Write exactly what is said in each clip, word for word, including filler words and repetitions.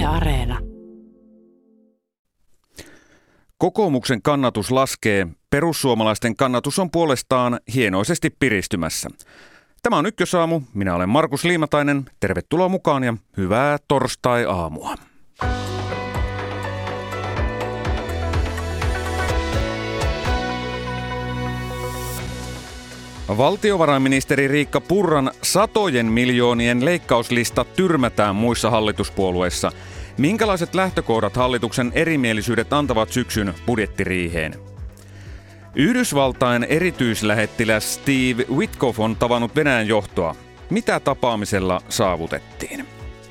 Areena. Kokoomuksen kannatus laskee, perussuomalaisten kannatus on puolestaan hienoisesti piristymässä. Tämä on Ykkösaamu, minä olen Markus Liimatainen, tervetuloa mukaan ja hyvää torstai-aamua. Valtiovarainministeri Riikka Purran satojen miljoonien leikkauslista tyrmätään muissa hallituspuolueissa. Minkälaiset lähtökohdat hallituksen erimielisyydet antavat syksyn budjettiriiheen? Yhdysvaltain erityislähettiläs Steve Witkoff on tavannut Venäjän johtoa. Mitä tapaamisella saavutettiin?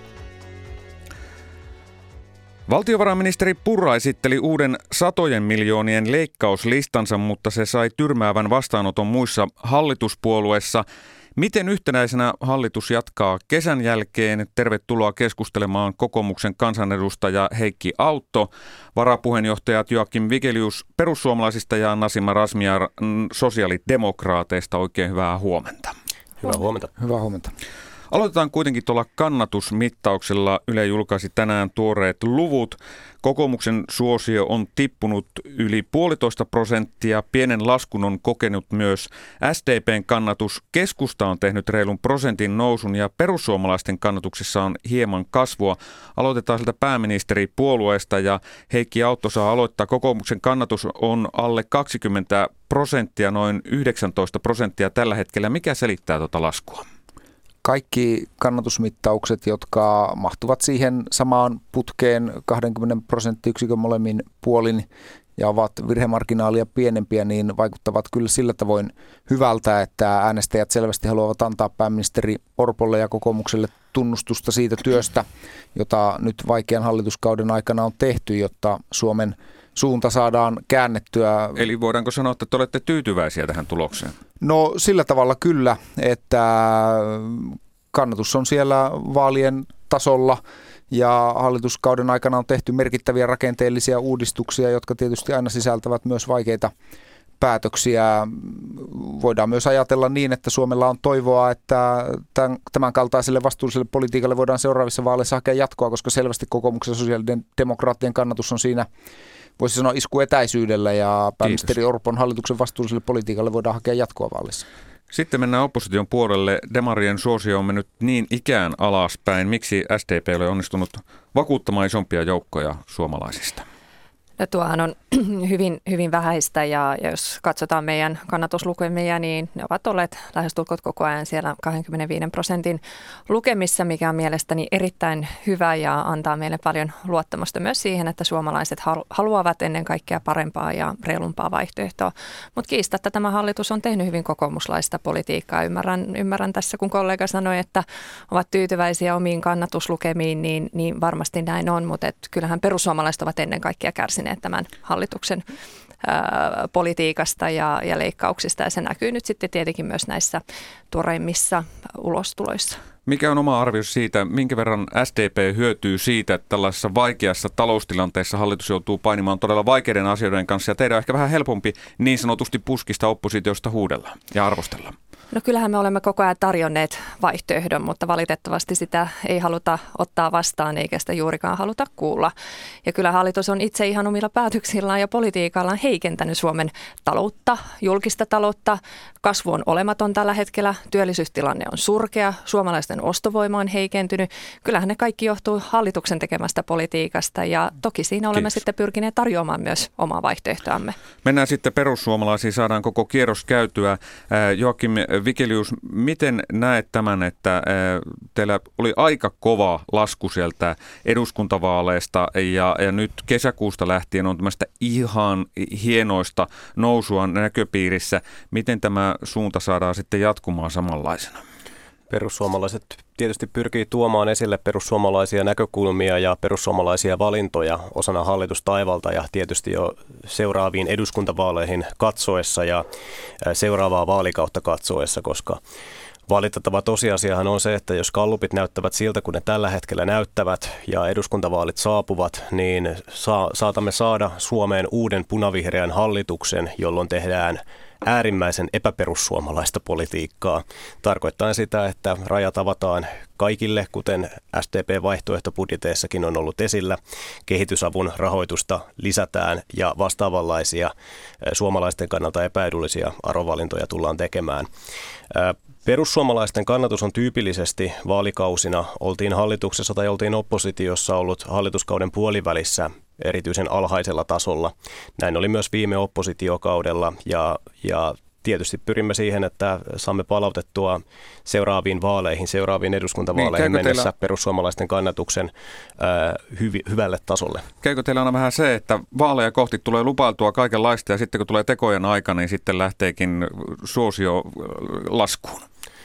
Valtiovarainministeri Purra esitteli uuden satojen miljoonien leikkauslistansa, mutta se sai tyrmäävän vastaanoton muissa hallituspuolueissa. Miten yhtenäisenä hallitus jatkaa kesän jälkeen? Tervetuloa keskustelemaan kokoomuksen kansanedustaja Heikki Autto, varapuheenjohtajat Joakim Vigelius perussuomalaisista ja Nasima Razmyar sosiaalidemokraateista. Oikein hyvää huomenta. Hyvää huomenta. Hyvää huomenta. Aloitetaan kuitenkin tuolla kannatusmittauksella. Yle julkaisi tänään tuoreet luvut. Kokoomuksen suosio on tippunut yli puolitoista prosenttia. Pienen laskun on kokenut myös S D P:n kannatus. Keskusta on tehnyt reilun prosentin nousun ja perussuomalaisten kannatuksessa on hieman kasvua. Aloitetaan sieltä pääministeripuolueesta ja Heikki Autto saa aloittaa. Kokoomuksen kannatus on alle kaksikymmentä prosenttia, noin yhdeksäntoista prosenttia tällä hetkellä. Mikä selittää tuota laskua? Kaikki kannatusmittaukset, jotka mahtuvat siihen samaan putkeen kaksikymmentä prosenttiyksikön molemmin puolin ja ovat virhemarginaalia pienempiä, niin vaikuttavat kyllä sillä tavoin hyvältä, että äänestäjät selvästi haluavat antaa pääministeri Orpolle ja kokoomukselle tunnustusta siitä työstä, jota nyt vaikean hallituskauden aikana on tehty, jotta Suomen suunta saadaan käännettyä. Eli voidaanko sanoa, että te olette tyytyväisiä tähän tulokseen? No sillä tavalla kyllä, että kannatus on siellä vaalien tasolla ja hallituskauden aikana on tehty merkittäviä rakenteellisia uudistuksia, jotka tietysti aina sisältävät myös vaikeita päätöksiä. Voidaan myös ajatella niin, että Suomella on toivoa, että tämän kaltaiselle vastuulliselle politiikalle voidaan seuraavissa vaaleissa hakea jatkoa, koska selvästi kokoomuksen sosiaalidemokraattien kannatus on siinä, voisi sanoa, iskuetäisyydellä ja pääministeri Kiitos. Orpon hallituksen vastuulliselle politiikalle voidaan hakea jatkoa vaalissa. Sitten mennään opposition puolelle. Demarien suosio on mennyt niin ikään alaspäin. Miksi S D P ole onnistunut vakuuttamaan isompia joukkoja suomalaisista? No tuohan on hyvin, hyvin vähäistä ja, ja jos katsotaan meidän kannatuslukemia, niin ne ovat olleet lähestulkoon koko ajan siellä kaksikymmentäviisi prosentin lukemissa, mikä on mielestäni erittäin hyvä ja antaa meille paljon luottamusta myös siihen, että suomalaiset haluavat ennen kaikkea parempaa ja reilumpaa vaihtoehtoa. Mutta kiistatta tämä hallitus on tehnyt hyvin kokoomuslaista politiikkaa. Ymmärrän, ymmärrän tässä, kun kollega sanoi, että ovat tyytyväisiä omiin kannatuslukemiin, niin, niin varmasti näin on, mutta et kyllähän perussuomalaiset ovat ennen kaikkea kärsineet tämän hallituksen ää, politiikasta ja, ja leikkauksista, ja se näkyy nyt sitten tietenkin myös näissä tuoreimmissa ulostuloissa. Mikä on oma arvio siitä, minkä verran S D P hyötyy siitä, että tällaisessa vaikeassa taloustilanteessa hallitus joutuu painimaan todella vaikeiden asioiden kanssa, ja teidän on ehkä vähän helpompi niin sanotusti puskista oppositiosta huudella ja arvostella? No kyllähän me olemme koko ajan tarjonneet vaihtoehdon, mutta valitettavasti sitä ei haluta ottaa vastaan eikä sitä juurikaan haluta kuulla. Ja kyllä hallitus on itse ihan omilla päätöksillään ja politiikallaan heikentänyt Suomen taloutta, julkista taloutta. Kasvu on olematon tällä hetkellä, työllisyystilanne on surkea, suomalaisten ostovoima on heikentynyt. Kyllähän ne kaikki johtuu hallituksen tekemästä politiikasta ja toki siinä olemme Kiitos. sitten pyrkineet tarjoamaan myös omaa vaihtoehtoamme. Mennään sitten perussuomalaisiin, saadaan koko kierros käytyä. Joakim Vigelius, miten näet tämän, että teillä oli aika kova lasku sieltä eduskuntavaaleista ja, ja nyt kesäkuusta lähtien on tämmöistä ihan hienoista nousua näköpiirissä. Miten tämä suunta saadaan sitten jatkumaan samanlaisena? Perussuomalaiset tietysti pyrkii tuomaan esille perussuomalaisia näkökulmia ja perussuomalaisia valintoja osana hallitustaivalta ja tietysti jo seuraaviin eduskuntavaaleihin katsoessa ja seuraavaa vaalikautta katsoessa, koska valitettava tosiasiahan on se, että jos gallupit näyttävät siltä, kun ne tällä hetkellä näyttävät ja eduskuntavaalit saapuvat, niin saa, saatamme saada Suomeen uuden punavihreän hallituksen, jolloin tehdään äärimmäisen epäperussuomalaista politiikkaa. Tarkoittaa sitä, että rajat avataan kaikille, kuten S D P-vaihtoehtobudjeteissakin on ollut esillä. Kehitysavun rahoitusta lisätään ja vastaavanlaisia suomalaisten kannalta epäedullisia arvovalintoja tullaan tekemään. Perussuomalaisten kannatus on tyypillisesti vaalikausina, oltiin hallituksessa tai oltiin oppositiossa, ollut hallituskauden puolivälissä erityisen alhaisella tasolla. Näin oli myös viime oppositiokaudella ja, ja tietysti pyrimme siihen, että saamme palautettua seuraaviin vaaleihin, seuraaviin eduskuntavaaleihin niin, mennessä teillä perussuomalaisten kannatuksen ää, hyvi, hyvälle tasolle. Käykö teillä aina vähän se, että vaaleja kohti tulee lupailtua kaikenlaista ja sitten kun tulee tekojen aika, niin sitten lähteekin suosio laskuun?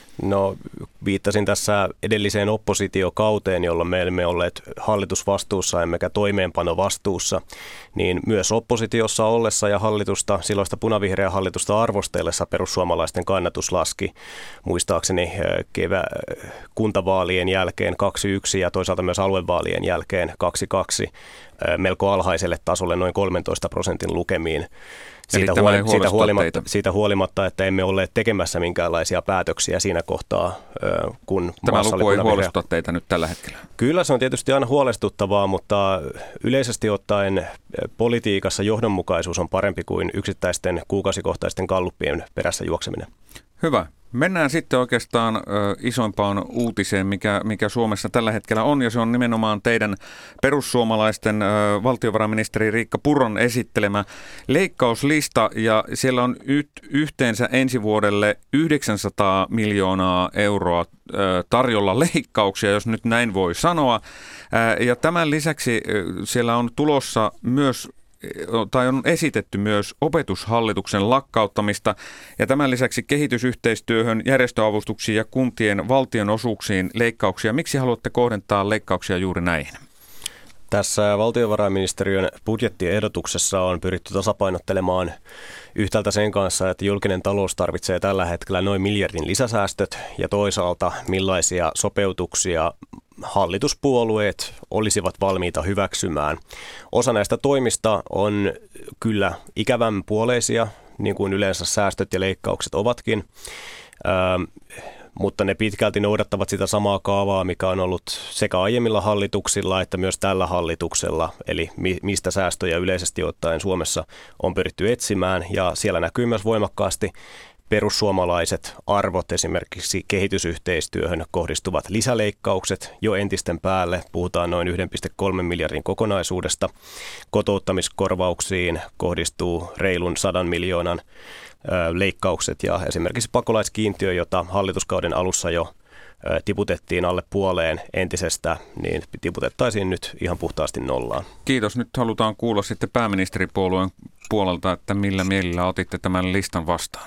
No viittasin tässä edelliseen oppositiokauteen, jolloin me emme olleet hallitusvastuussa emmekä toimeenpanovastuussa, niin myös oppositiossa ollessa ja hallitusta, silloista punavihreä hallitusta arvostellessa perussuomalaisten kannatus laski muistaakseni kevä, kuntavaalien jälkeen kaksi yksi ja toisaalta myös aluevaalien jälkeen kaksi kaksi melko alhaiselle tasolle noin kolmentoista prosentin lukemiin. Siitä, huoli, siitä, huolimatta, siitä huolimatta, että emme olleet tekemässä minkäänlaisia päätöksiä siinä kohtaa, kun tämä luku ei huolestuta teitä nyt tällä hetkellä. Kyllä se on tietysti aina huolestuttavaa, mutta yleisesti ottaen politiikassa johdonmukaisuus on parempi kuin yksittäisten kuukausikohtaisten galluppien perässä juokseminen. Hyvä. Mennään sitten oikeastaan ö, isoimpaan uutiseen, mikä, mikä Suomessa tällä hetkellä on, ja se on nimenomaan teidän perussuomalaisten ö, valtiovarainministeri Riikka Purran esittelemä leikkauslista, ja siellä on y- yhteensä ensi vuodelle yhdeksänsataa miljoonaa euroa ö, tarjolla leikkauksia, jos nyt näin voi sanoa, ö, ja tämän lisäksi ö, siellä on tulossa myös tai on esitetty myös opetushallituksen lakkauttamista ja tämän lisäksi kehitysyhteistyöhön, järjestöavustuksiin ja kuntien valtionosuuksiin leikkauksia. Miksi haluatte kohdentaa leikkauksia juuri näihin? Tässä valtiovarainministeriön budjettiehdotuksessa on pyritty tasapainottelemaan yhtäältä sen kanssa, että julkinen talous tarvitsee tällä hetkellä noin miljardin lisäsäästöt ja toisaalta millaisia sopeutuksia hallituspuolueet olisivat valmiita hyväksymään. Osa näistä toimista on kyllä ikävän puoleisia, niin kuin yleensä säästöt ja leikkaukset ovatkin, ähm, mutta ne pitkälti noudattavat sitä samaa kaavaa, mikä on ollut sekä aiemmilla hallituksilla että myös tällä hallituksella, eli mi- mistä säästöjä yleisesti ottaen Suomessa on pyritty etsimään, ja siellä näkyy myös voimakkaasti perussuomalaiset arvot, esimerkiksi kehitysyhteistyöhön kohdistuvat lisäleikkaukset jo entisten päälle. Puhutaan noin yksi pilkku kolme miljardin kokonaisuudesta. Kotouttamiskorvauksiin kohdistuu reilun sadan miljoonan leikkaukset ja esimerkiksi pakolaiskiintiö, jota hallituskauden alussa jo tiputettiin alle puoleen entisestä, niin tiputettaisiin nyt ihan puhtaasti nollaan. Kiitos. Nyt halutaan kuulla sitten pääministeripuolueen puolelta, että millä mielellä otitte tämän listan vastaan.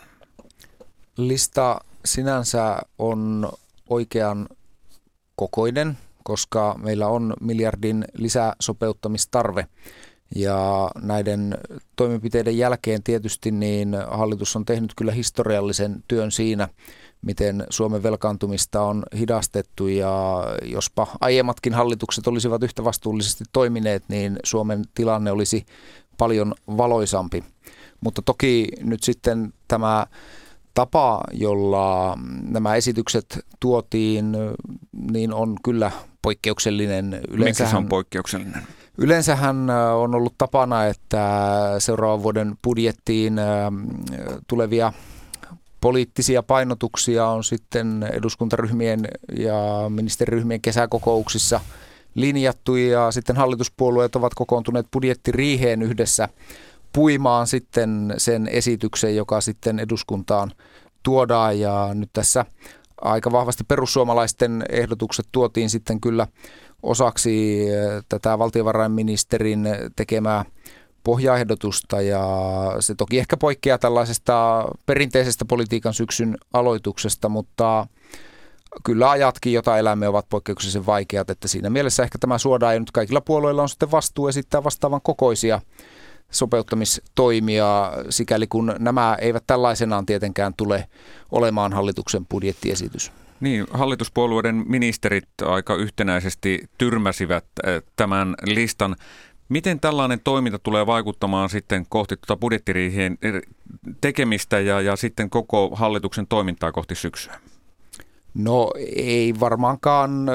Lista sinänsä on oikean kokoinen, koska meillä on miljardin lisäsopeuttamistarve. Ja näiden toimenpiteiden jälkeen tietysti niin hallitus on tehnyt kyllä historiallisen työn siinä, miten Suomen velkaantumista on hidastettu, ja jospa aiemmatkin hallitukset olisivat yhtä vastuullisesti toimineet, niin Suomen tilanne olisi paljon valoisampi. Mutta toki nyt sitten tämä tapa, jolla nämä esitykset tuotiin, niin on kyllä poikkeuksellinen. Miksi se on poikkeuksellinen? Yleensähän on ollut tapana, että seuraavan vuoden budjettiin tulevia poliittisia painotuksia on sitten eduskuntaryhmien ja ministeriryhmien kesäkokouksissa linjattu, ja sitten hallituspuolueet ovat kokoontuneet budjettiriiheen yhdessä puimaan sitten sen esityksen, joka sitten eduskuntaan tuodaan, ja nyt tässä aika vahvasti perussuomalaisten ehdotukset tuotiin sitten kyllä osaksi tätä valtiovarainministerin tekemää pohjaehdotusta, ja se toki ehkä poikkeaa tällaisesta perinteisestä politiikan syksyn aloituksesta, mutta kyllä ajatkin, jota elämme, ovat poikkeuksellisen vaikeat, että siinä mielessä ehkä tämä suodaan, ja nyt kaikilla puolueilla on sitten vastuu esittää vastaavan kokoisia sopeuttamistoimia, sikäli kun nämä eivät tällaisenaan tietenkään tule olemaan hallituksen budjettiesitys. Niin, hallituspuolueiden ministerit aika yhtenäisesti tyrmäsivät tämän listan. Miten tällainen toiminta tulee vaikuttamaan sitten kohti tuota budjettiriihien tekemistä ja, ja sitten koko hallituksen toimintaa kohti syksyä? No ei varmaankaan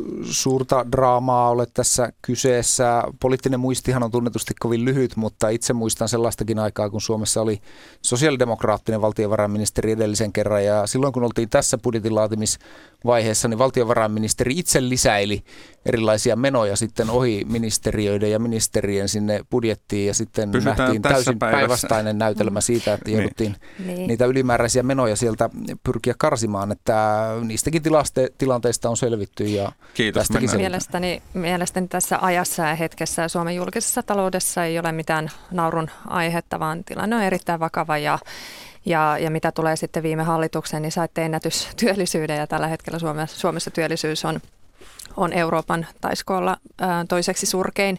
suurta draamaa ole tässä kyseessä. Poliittinen muistihan on tunnetusti kovin lyhyt, mutta itse muistan sellaistakin aikaa, kun Suomessa oli sosiaalidemokraattinen valtiovarainministeri edellisen kerran. Ja silloin kun oltiin tässä budjetin laatimisvaiheessa, niin valtiovarainministeri itse lisäili erilaisia menoja sitten ohi ministeriöiden ja ministerien sinne budjettiin. Ja sitten Pysytään nähtiin täysin päivässä. päinvastainen näytelmä siitä, että jouduttiin niin. niitä ylimääräisiä menoja sieltä pyrkiä karsimaan, että niistäkin tilaste, tilanteista on selvitty ja Kiitos, tästäkin selvitään. Mielestäni, mielestäni tässä ajassa ja hetkessä Suomen julkisessa taloudessa ei ole mitään naurun aihetta, vaan tilanne on erittäin vakava ja, ja, ja mitä tulee sitten viime hallitukseen, niin saitte ennätystyöllisyyden ja tällä hetkellä Suomessa, Suomessa työllisyys on on Euroopan, taisiko olla ää, toiseksi surkein.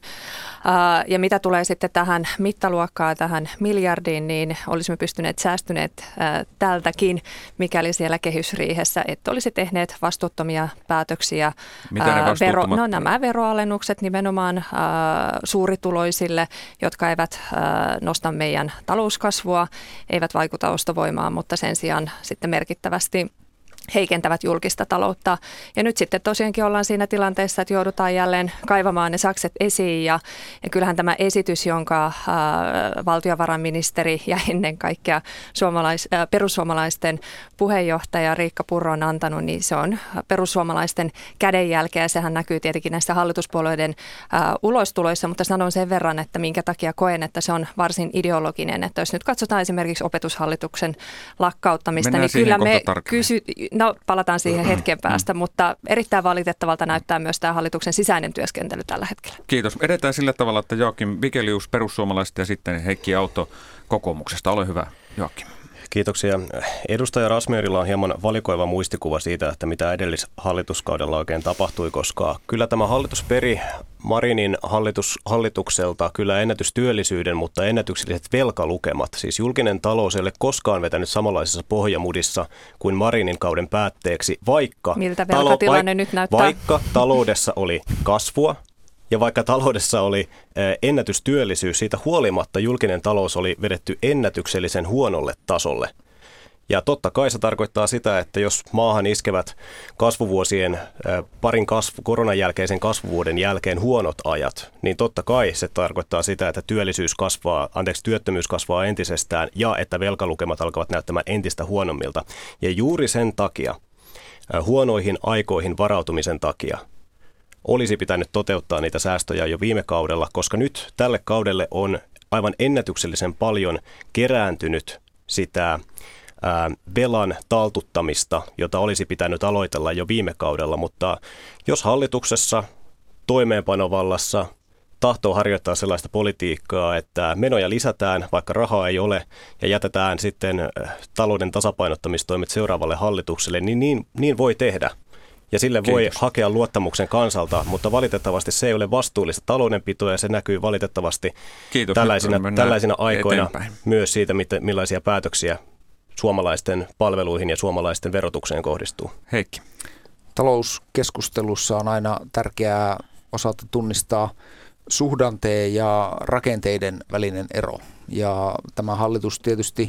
Ää, ja mitä tulee sitten tähän mittaluokkaan, tähän miljardiin, niin olisimme pystyneet säästyneet ää, tältäkin, mikäli siellä kehysriihessä että olisi tehneet vastuuttomia päätöksiä. Mitä ne ää, vero, vastuuttomat? no nämä veroalennukset nimenomaan ää, suurituloisille, jotka eivät ää, nosta meidän talouskasvua, eivät vaikuta ostovoimaan, mutta sen sijaan sitten merkittävästi heikentävät julkista taloutta. Ja nyt sitten tosiaankin ollaan siinä tilanteessa, että joudutaan jälleen kaivamaan ne sakset esiin. Ja, ja kyllähän tämä esitys, jonka ä, valtiovarainministeri ja ennen kaikkea suomalais, ä, perussuomalaisten puheenjohtaja Riikka Purra on antanut, niin se on perussuomalaisten kädenjälkeä. Sehän näkyy tietenkin näissä hallituspuolueiden ä, ulostuloissa, mutta sanon sen verran, että minkä takia koen, että se on varsin ideologinen. Että jos nyt katsotaan esimerkiksi opetushallituksen lakkauttamista, Mennään niin kyllä me kysy- No palataan siihen hetken päästä, mutta erittäin valitettavalta näyttää myös tämä hallituksen sisäinen työskentely tällä hetkellä. Kiitos. Edetään sillä tavalla, että Joakim Vigelius perussuomalaisista ja sitten Heikki Autto kokoomuksesta. Ole hyvä, Joakim. Kiitoksia. Edustaja Razmyarilla on hieman valikoiva muistikuva siitä, että mitä edellishallituskaudella oikein tapahtui, koska kyllä tämä hallitus peri Marinin hallitus, hallitukselta kyllä ennätystyöllisyyden, mutta ennätykselliset velkalukemat. Siis julkinen talous ei ole koskaan vetänyt samanlaisessa pohjamudissa kuin Marinin kauden päätteeksi, vaikka, Miltä velkatilanne talo, nyt näyttää? vaikka taloudessa oli kasvua. Ja vaikka taloudessa oli ennätystyöllisyys, siitä huolimatta julkinen talous oli vedetty ennätyksellisen huonolle tasolle. Ja totta kai se tarkoittaa sitä, että jos maahan iskevät kasvuvuosien, parin kasvu, koronan jälkeisen kasvuvuoden jälkeen huonot ajat, niin totta kai se tarkoittaa sitä, että työllisyys kasvaa, anteeksi, työttömyys kasvaa entisestään ja että velkalukemat alkavat näyttämään entistä huonommilta. Ja juuri sen takia, huonoihin aikoihin varautumisen takia, olisi pitänyt toteuttaa niitä säästöjä jo viime kaudella, koska nyt tälle kaudelle on aivan ennätyksellisen paljon kerääntynyt sitä ää, velan taltuttamista, jota olisi pitänyt aloitella jo viime kaudella, mutta jos hallituksessa, toimeenpanovallassa tahtoo harjoittaa sellaista politiikkaa, että menoja lisätään, vaikka rahaa ei ole, ja jätetään sitten talouden tasapainottamistoimet seuraavalle hallitukselle, niin niin, niin voi tehdä. Ja sille voi Kiitos. hakea luottamuksen kansalta, mutta valitettavasti se ei ole vastuullista taloudenpitoa ja se näkyy valitettavasti Kiitos. tällaisina, tällaisina aikoina eteenpäin. Myös siitä, millaisia päätöksiä suomalaisten palveluihin ja suomalaisten verotukseen kohdistuu. Heikki. Talouskeskustelussa on aina tärkeää osata tunnistaa suhdanteen ja rakenteiden välinen ero. Ja tämä hallitus tietysti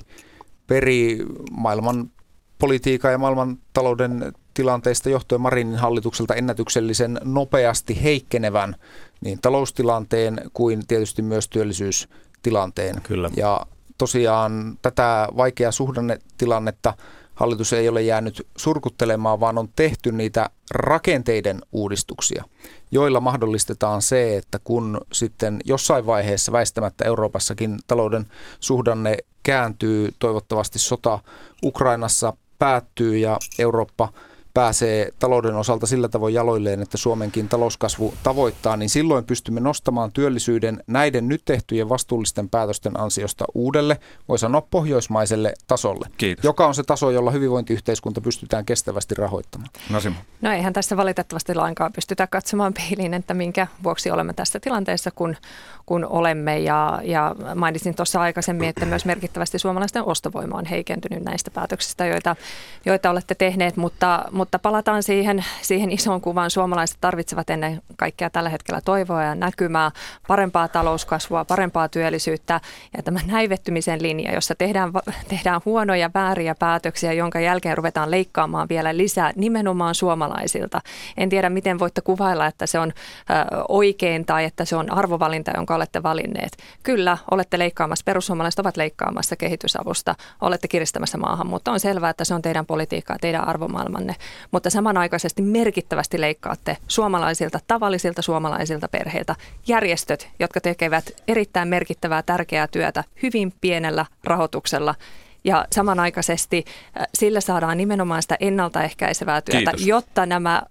peri maailman politiikan ja maailman talouden tilanteista johtuen Marinin hallitukselta ennätyksellisen nopeasti heikkenevän niin taloustilanteen kuin tietysti myös työllisyystilanteen. Kyllä. Ja tosiaan tätä vaikeaa suhdannetilannetta hallitus ei ole jäänyt surkuttelemaan, vaan on tehty niitä rakenteiden uudistuksia, joilla mahdollistetaan se, että kun sitten jossain vaiheessa väistämättä Euroopassakin talouden suhdanne kääntyy, toivottavasti sota Ukrainassa päättyy ja Eurooppa pääsee talouden osalta sillä tavoin jaloilleen, että Suomenkin talouskasvu tavoittaa, niin silloin pystymme nostamaan työllisyyden näiden nyt tehtyjen vastuullisten päätösten ansiosta uudelle, voi sanoa pohjoismaiselle tasolle, Kiitos. joka on se taso, jolla hyvinvointiyhteiskunta pystytään kestävästi rahoittamaan. Nasimo. No eihän tässä valitettavasti lainkaan pystytä katsomaan peiliin, että minkä vuoksi olemme tässä tilanteessa, kun, kun olemme. Ja, ja mainitsin tuossa aikaisemmin, että myös merkittävästi suomalaisten ostovoima on heikentynyt näistä päätöksistä, joita, joita olette tehneet, mutta mutta palataan siihen, siihen isoon kuvaan. Suomalaiset tarvitsevat ennen kaikkea tällä hetkellä toivoa ja näkymää, parempaa talouskasvua, parempaa työllisyyttä ja tämä näivettymisen linja, jossa tehdään, tehdään huonoja, vääriä päätöksiä, jonka jälkeen ruvetaan leikkaamaan vielä lisää nimenomaan suomalaisilta. En tiedä, miten voitte kuvailla, että se on ö, oikein tai että se on arvovalinta, jonka olette valinneet. Kyllä, olette leikkaamassa, perussuomalaiset ovat leikkaamassa kehitysavusta, olette kiristämässä maahanmuuttoa. On selvää, että se on teidän politiikkaa, teidän arvomaailmanne, mutta samanaikaisesti merkittävästi leikkaatte suomalaisilta, tavallisilta suomalaisilta perheiltä järjestöt, jotka tekevät erittäin merkittävää, tärkeää työtä hyvin pienellä rahoituksella. Ja samanaikaisesti sillä saadaan nimenomaan sitä ennaltaehkäisevää työtä, Kiitos. jotta nämä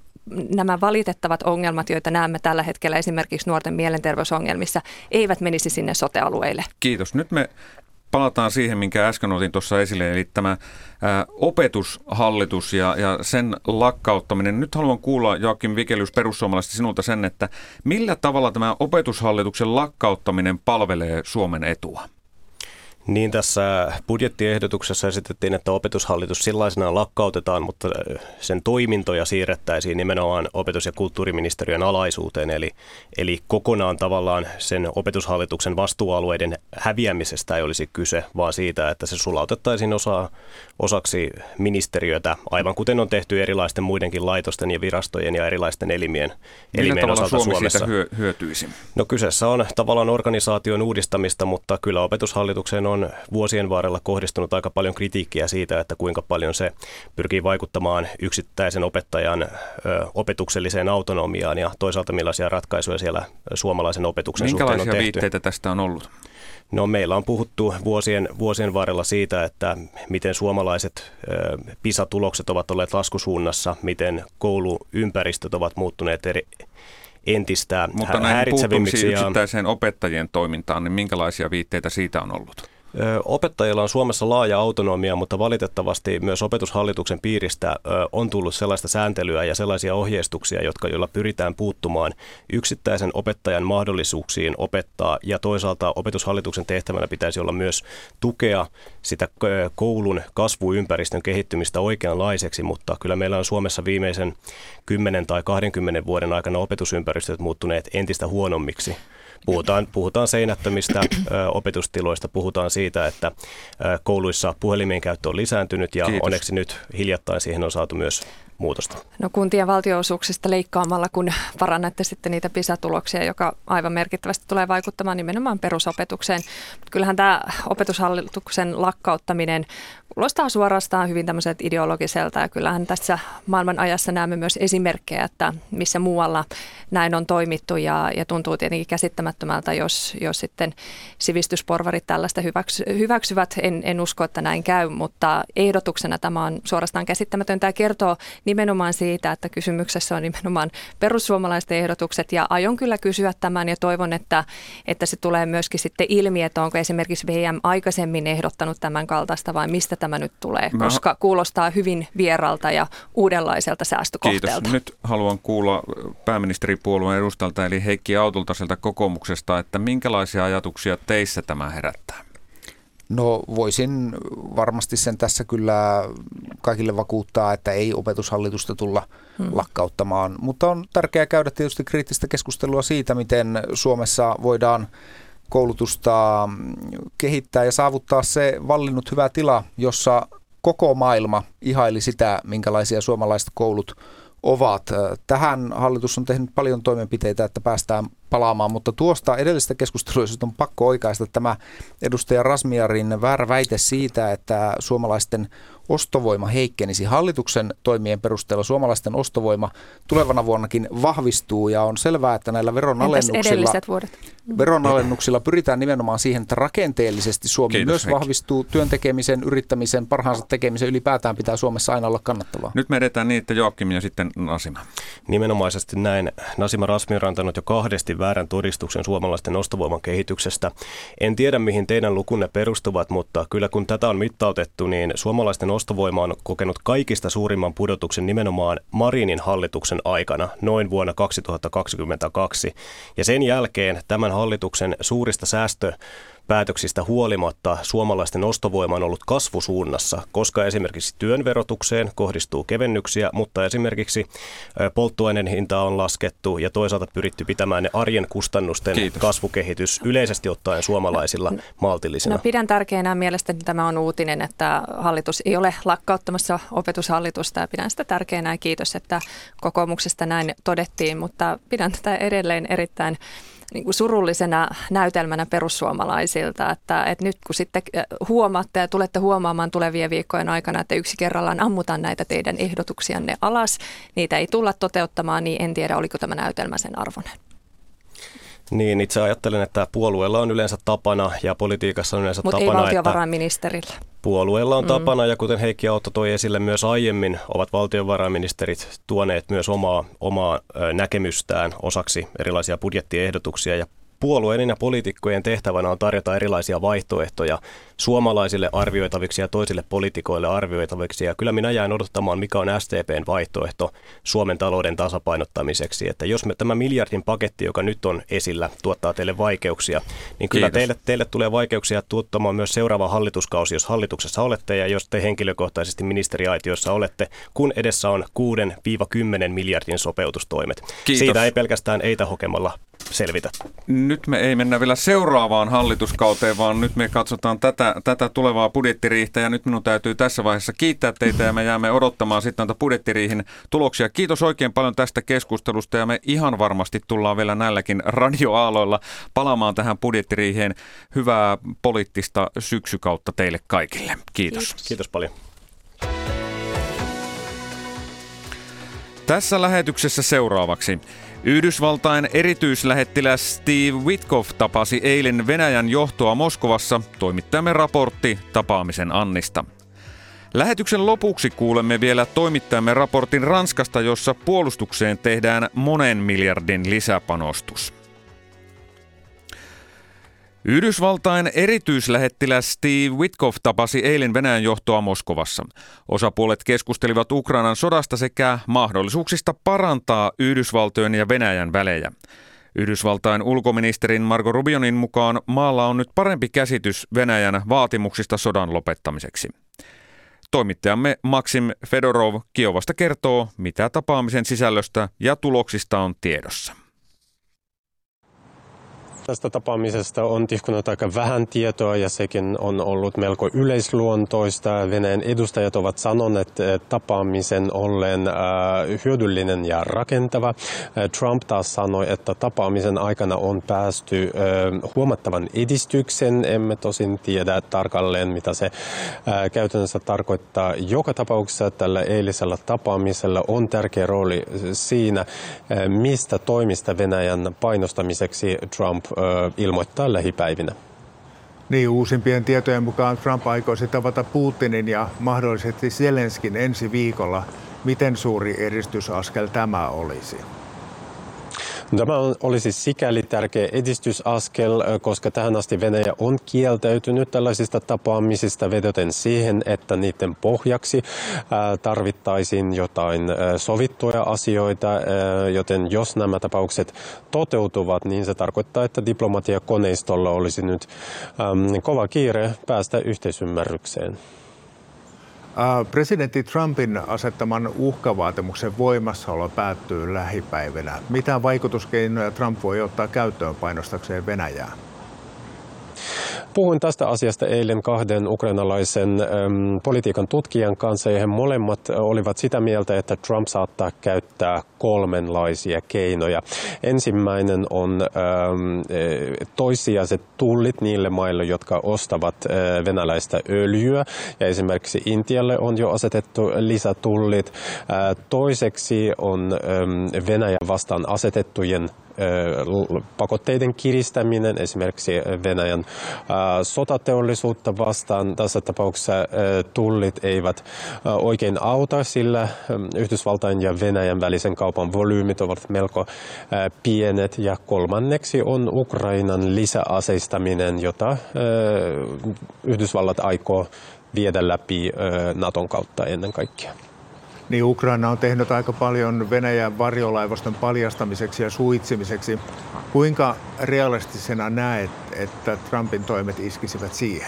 nämä valitettavat ongelmat, joita näemme tällä hetkellä esimerkiksi nuorten mielenterveysongelmissa, eivät menisi sinne sote-alueille. Kiitos. Nyt me palataan siihen, minkä äsken otin tuossa esille, eli tämä ää, opetushallitus ja, ja sen lakkauttaminen. Nyt haluan kuulla, Joakim Vigelius, perussuomalaisista sinulta sen, että millä tavalla tämä opetushallituksen lakkauttaminen palvelee Suomen etua? Niin, tässä budjettiehdotuksessa esitettiin, että opetushallitus sellaisenaan lakkautetaan, mutta sen toimintoja siirrettäisiin nimenomaan opetus- ja kulttuuriministeriön alaisuuteen, eli, eli kokonaan tavallaan sen opetushallituksen vastuualueiden häviämisestä ei olisi kyse, vaan siitä, että se sulautettaisiin osa, osaksi ministeriötä, aivan kuten on tehty erilaisten muidenkin laitosten ja virastojen ja erilaisten elimien, elimien osalta Suomi Suomessa. Siitä hyö, hyötyisi? No kyseessä on tavallaan organisaation uudistamista, mutta kyllä opetushallituksen on on vuosien varrella kohdistunut aika paljon kritiikkiä siitä, että kuinka paljon se pyrkii vaikuttamaan yksittäisen opettajan ö, opetukselliseen autonomiaan ja toisaalta millaisia ratkaisuja siellä suomalaisen opetuksen suhteen on tehty. Minkälaisia viitteitä tästä on ollut? No, meillä on puhuttu vuosien, vuosien varrella siitä, että miten suomalaiset ö, PISA-tulokset ovat olleet laskusuunnassa, miten kouluympäristöt ovat muuttuneet eri entistä Mutta häiritsevimmiksi. Mutta yksittäiseen opettajien toimintaan, niin minkälaisia viitteitä siitä on ollut? Opettajilla on Suomessa laaja autonomia, mutta valitettavasti myös opetushallituksen piiristä on tullut sellaista sääntelyä ja sellaisia ohjeistuksia, jotka, joilla pyritään puuttumaan yksittäisen opettajan mahdollisuuksiin opettaa. Ja toisaalta opetushallituksen tehtävänä pitäisi olla myös tukea sitä koulun kasvuympäristön kehittymistä oikeanlaiseksi, mutta kyllä meillä on Suomessa viimeisen kymmenen tai kahdenkymmenen vuoden aikana opetusympäristöt muuttuneet entistä huonommiksi. Puhutaan, puhutaan seinättömistä ö, opetustiloista, puhutaan siitä, että ö, kouluissa puhelimien käyttö on lisääntynyt ja Kiitos. Onneksi nyt hiljattain siihen on saatu myös muutosta. No, kuntien valtionosuuksista leikkaamalla, kun parannatte sitten niitä PISA-tuloksia, joka aivan merkittävästi tulee vaikuttamaan nimenomaan perusopetukseen. Mutta kyllähän tämä opetushallituksen lakkauttaminen kuulostaa suorastaan hyvin tämmöiseltä ideologiselta ja kyllähän tässä maailman ajassa näemme myös esimerkkejä, että missä muualla näin on toimittu ja, ja tuntuu tietenkin käsittämättömältä, jos, jos sitten sivistysporvarit tällaista hyväksy, hyväksyvät. En, en usko, että näin käy, mutta ehdotuksena tämä on suorastaan käsittämätöntä ja kertoo nimenomaan siitä, että kysymyksessä on nimenomaan perussuomalaisten ehdotukset ja aion kyllä kysyä tämän ja toivon, että, että se tulee myöskin sitten ilmi, että onko esimerkiksi V M aikaisemmin ehdottanut tämän kaltaista vai mistä tämä nyt tulee, Mä... koska kuulostaa hyvin vieralta ja uudenlaiselta säästökohteelta. Kiitos. Nyt haluan kuulla pääministeripuolueen edustajalta eli Heikki Autolta sieltä kokoomuksesta, että minkälaisia ajatuksia teissä tämä herättää? No, voisin varmasti sen tässä kyllä kaikille vakuuttaa, että ei opetushallitusta tulla hmm. lakkauttamaan, mutta on tärkeää käydä tietysti kriittistä keskustelua siitä, miten Suomessa voidaan koulutusta kehittää ja saavuttaa se vallinnut hyvä tila, jossa koko maailma ihaili sitä, minkälaisia suomalaiset koulut ovat. Tähän hallitus on tehnyt paljon toimenpiteitä, että päästään palaamaan, mutta tuosta edellisestä keskustelusta on pakko oikaista tämä edustaja Razmyarin väärä väite siitä, että suomalaisten ostovoima heikkenisi. Hallituksen toimien perusteella suomalaisten ostovoima tulevana vuonnakin vahvistuu ja on selvää, että näillä veronalennuksilla, veronalennuksilla pyritään nimenomaan siihen, että rakenteellisesti Suomi Kiitos, myös Heikki. vahvistuu. Työn tekemisen, yrittämisen, parhaansa tekemisen ylipäätään pitää Suomessa aina olla kannattavaa. Nyt me edetään niin, että Joakim ja sitten Nasima. Nimenomaisesti näin. Nasima Razmyar on antanut jo kahdesti väärän todistuksen suomalaisten ostovoiman kehityksestä. En tiedä, mihin teidän lukunne perustuvat, mutta kyllä kun tätä on mittautettu, niin suomalaisten ostovoima on kokenut kaikista suurimman pudotuksen nimenomaan Marinin hallituksen aikana, noin vuonna kaksituhattakaksikymmentäkaksi. Ja sen jälkeen tämän hallituksen suurista säästö päätöksistä huolimatta suomalaisten ostovoima on ollut kasvusuunnassa, koska esimerkiksi työn verotukseen kohdistuu kevennyksiä, mutta esimerkiksi polttoaineen hinta on laskettu ja toisaalta pyritty pitämään ne arjen kustannusten Kiitos. kasvukehitys yleisesti ottaen suomalaisilla maltillisena. No, pidän tärkeänä mielestäni tämä on uutinen, että hallitus ei ole lakkauttamassa opetushallitusta ja pidän sitä tärkeänä ja kiitos, että kokoomuksesta näin todettiin, mutta pidän tätä edelleen erittäin niin kuin surullisena näytelmänä perussuomalaisilta, että, että nyt kun sitten huomaatte ja tulette huomaamaan tulevien viikkojen aikana, että yksi kerrallaan ammutaan näitä teidän ehdotuksianne alas, niitä ei tulla toteuttamaan, niin en tiedä, oliko tämä näytelmä sen arvoinen. Niin, itse ajattelen, että puolueella on yleensä tapana ja politiikassa on yleensä Mut tapana, ei valtiovarainministerillä. Puolueella on mm. tapana ja kuten Heikki Autto toi esille myös aiemmin, ovat valtiovarainministerit tuoneet myös omaa, omaa näkemystään osaksi erilaisia budjettiehdotuksia ja puolueiden ja poliitikkojen tehtävänä on tarjota erilaisia vaihtoehtoja suomalaisille arvioitaviksi ja toisille poliitikoille arvioitaviksi. Ja kyllä minä jään odottamaan, mikä on S D P:n vaihtoehto Suomen talouden tasapainottamiseksi. Että jos me, tämä miljardin paketti, joka nyt on esillä, tuottaa teille vaikeuksia, niin kyllä teille, teille tulee vaikeuksia tuottamaan myös seuraava hallituskausi, jos hallituksessa olette ja jos te henkilökohtaisesti ministeriaitiossa olette, kun edessä on kuudesta kymmeneen miljardin sopeutustoimet. Kiitos. Siitä ei pelkästään eitä hokemalla selvitä. Nyt me ei mennä vielä seuraavaan hallituskauteen, vaan nyt me katsotaan tätä, tätä tulevaa budjettiriihtä ja nyt minun täytyy tässä vaiheessa kiittää teitä ja me jäämme odottamaan sitten näitä budjettiriihin tuloksia. Kiitos oikein paljon tästä keskustelusta ja me ihan varmasti tullaan vielä näilläkin radioaaloilla palaamaan tähän budjettiriiheen. Hyvää poliittista syksykautta teille kaikille. Kiitos. Kiitos, Kiitos paljon. Tässä lähetyksessä seuraavaksi. Yhdysvaltain erityislähettiläs Steve Witkoff tapasi eilen Venäjän johtoa Moskovassa. Toimittajamme raportti tapaamisen Annista. Lähetyksen lopuksi kuulemme vielä toimittajamme raportin Ranskasta, jossa puolustukseen tehdään monen miljardin lisäpanostus. Yhdysvaltain erityislähettiläs Steve Witkoff tapasi eilen Venäjän johtoa Moskovassa. Osapuolet keskustelivat Ukrainan sodasta sekä mahdollisuuksista parantaa Yhdysvaltojen ja Venäjän välejä. Yhdysvaltain ulkoministerin Marco Rubionin mukaan maalla on nyt parempi käsitys Venäjän vaatimuksista sodan lopettamiseksi. Toimittajamme Maksim Fedorov Kiovasta kertoo, mitä tapaamisen sisällöstä ja tuloksista on tiedossa. Tästä tapaamisesta on tihkunut aika vähän tietoa ja sekin on ollut melko yleisluontoista. Venäjän edustajat ovat sanoneet tapaamisen ollen äh, hyödyllinen ja rakentava. Trump taas sanoi, että tapaamisen aikana on päästy äh, huomattavan edistyksen. Emme tosin tiedä tarkalleen, mitä se äh, käytännössä tarkoittaa. Joka tapauksessa tällä eilisellä tapaamisella on tärkeä rooli siinä, äh, mistä toimista Venäjän painostamiseksi Trump ilmoittaa lähipäivinä. Niin, uusimpien tietojen mukaan Trump aikoisi tavata Putinin ja mahdollisesti Zelenskin ensi viikolla. Miten suuri edistysaskel tämä olisi? Tämä olisi sikäli tärkeä edistysaskel, koska tähän asti Venäjä on kieltäytynyt tällaisista tapaamisista vedoten siihen, että niiden pohjaksi tarvittaisiin jotain sovittuja asioita, joten jos nämä tapaukset toteutuvat, niin se tarkoittaa, että diplomatiakoneistolla olisi nyt kova kiire päästä yhteisymmärrykseen. Presidentti Trumpin asettaman uhkavaatimuksen voimassaolo päättyy lähipäivinä. Mitä vaikutuskeinoja Trump voi ottaa käyttöön painostakseen Venäjää? Puhuin tästä asiasta eilen kahden ukrainalaisen äm, politiikan tutkijan kanssa ja he molemmat olivat sitä mieltä, että Trump saattaa käyttää kolmenlaisia keinoja. Ensimmäinen on äm, toissijaiset tullit niille maille, jotka ostavat ä, venäläistä öljyä ja esimerkiksi Intialle on jo asetettu lisätullit. Ä, toiseksi on äm, Venäjän vastaan asetettujen pakotteiden kiristäminen, esimerkiksi Venäjän sotateollisuutta vastaan. Tässä tapauksessa tullit eivät oikein auta, sillä Yhdysvaltain ja Venäjän välisen kaupan volyymit ovat melko pienet. Ja kolmanneksi on Ukrainan lisäaseistaminen, jota Yhdysvallat aikoo viedä läpi Naton kautta ennen kaikkea. niin Ukraina on tehnyt aika paljon Venäjän varjolaivaston paljastamiseksi ja suitsimiseksi. Kuinka realistisena näet, että Trumpin toimet iskisivät siihen?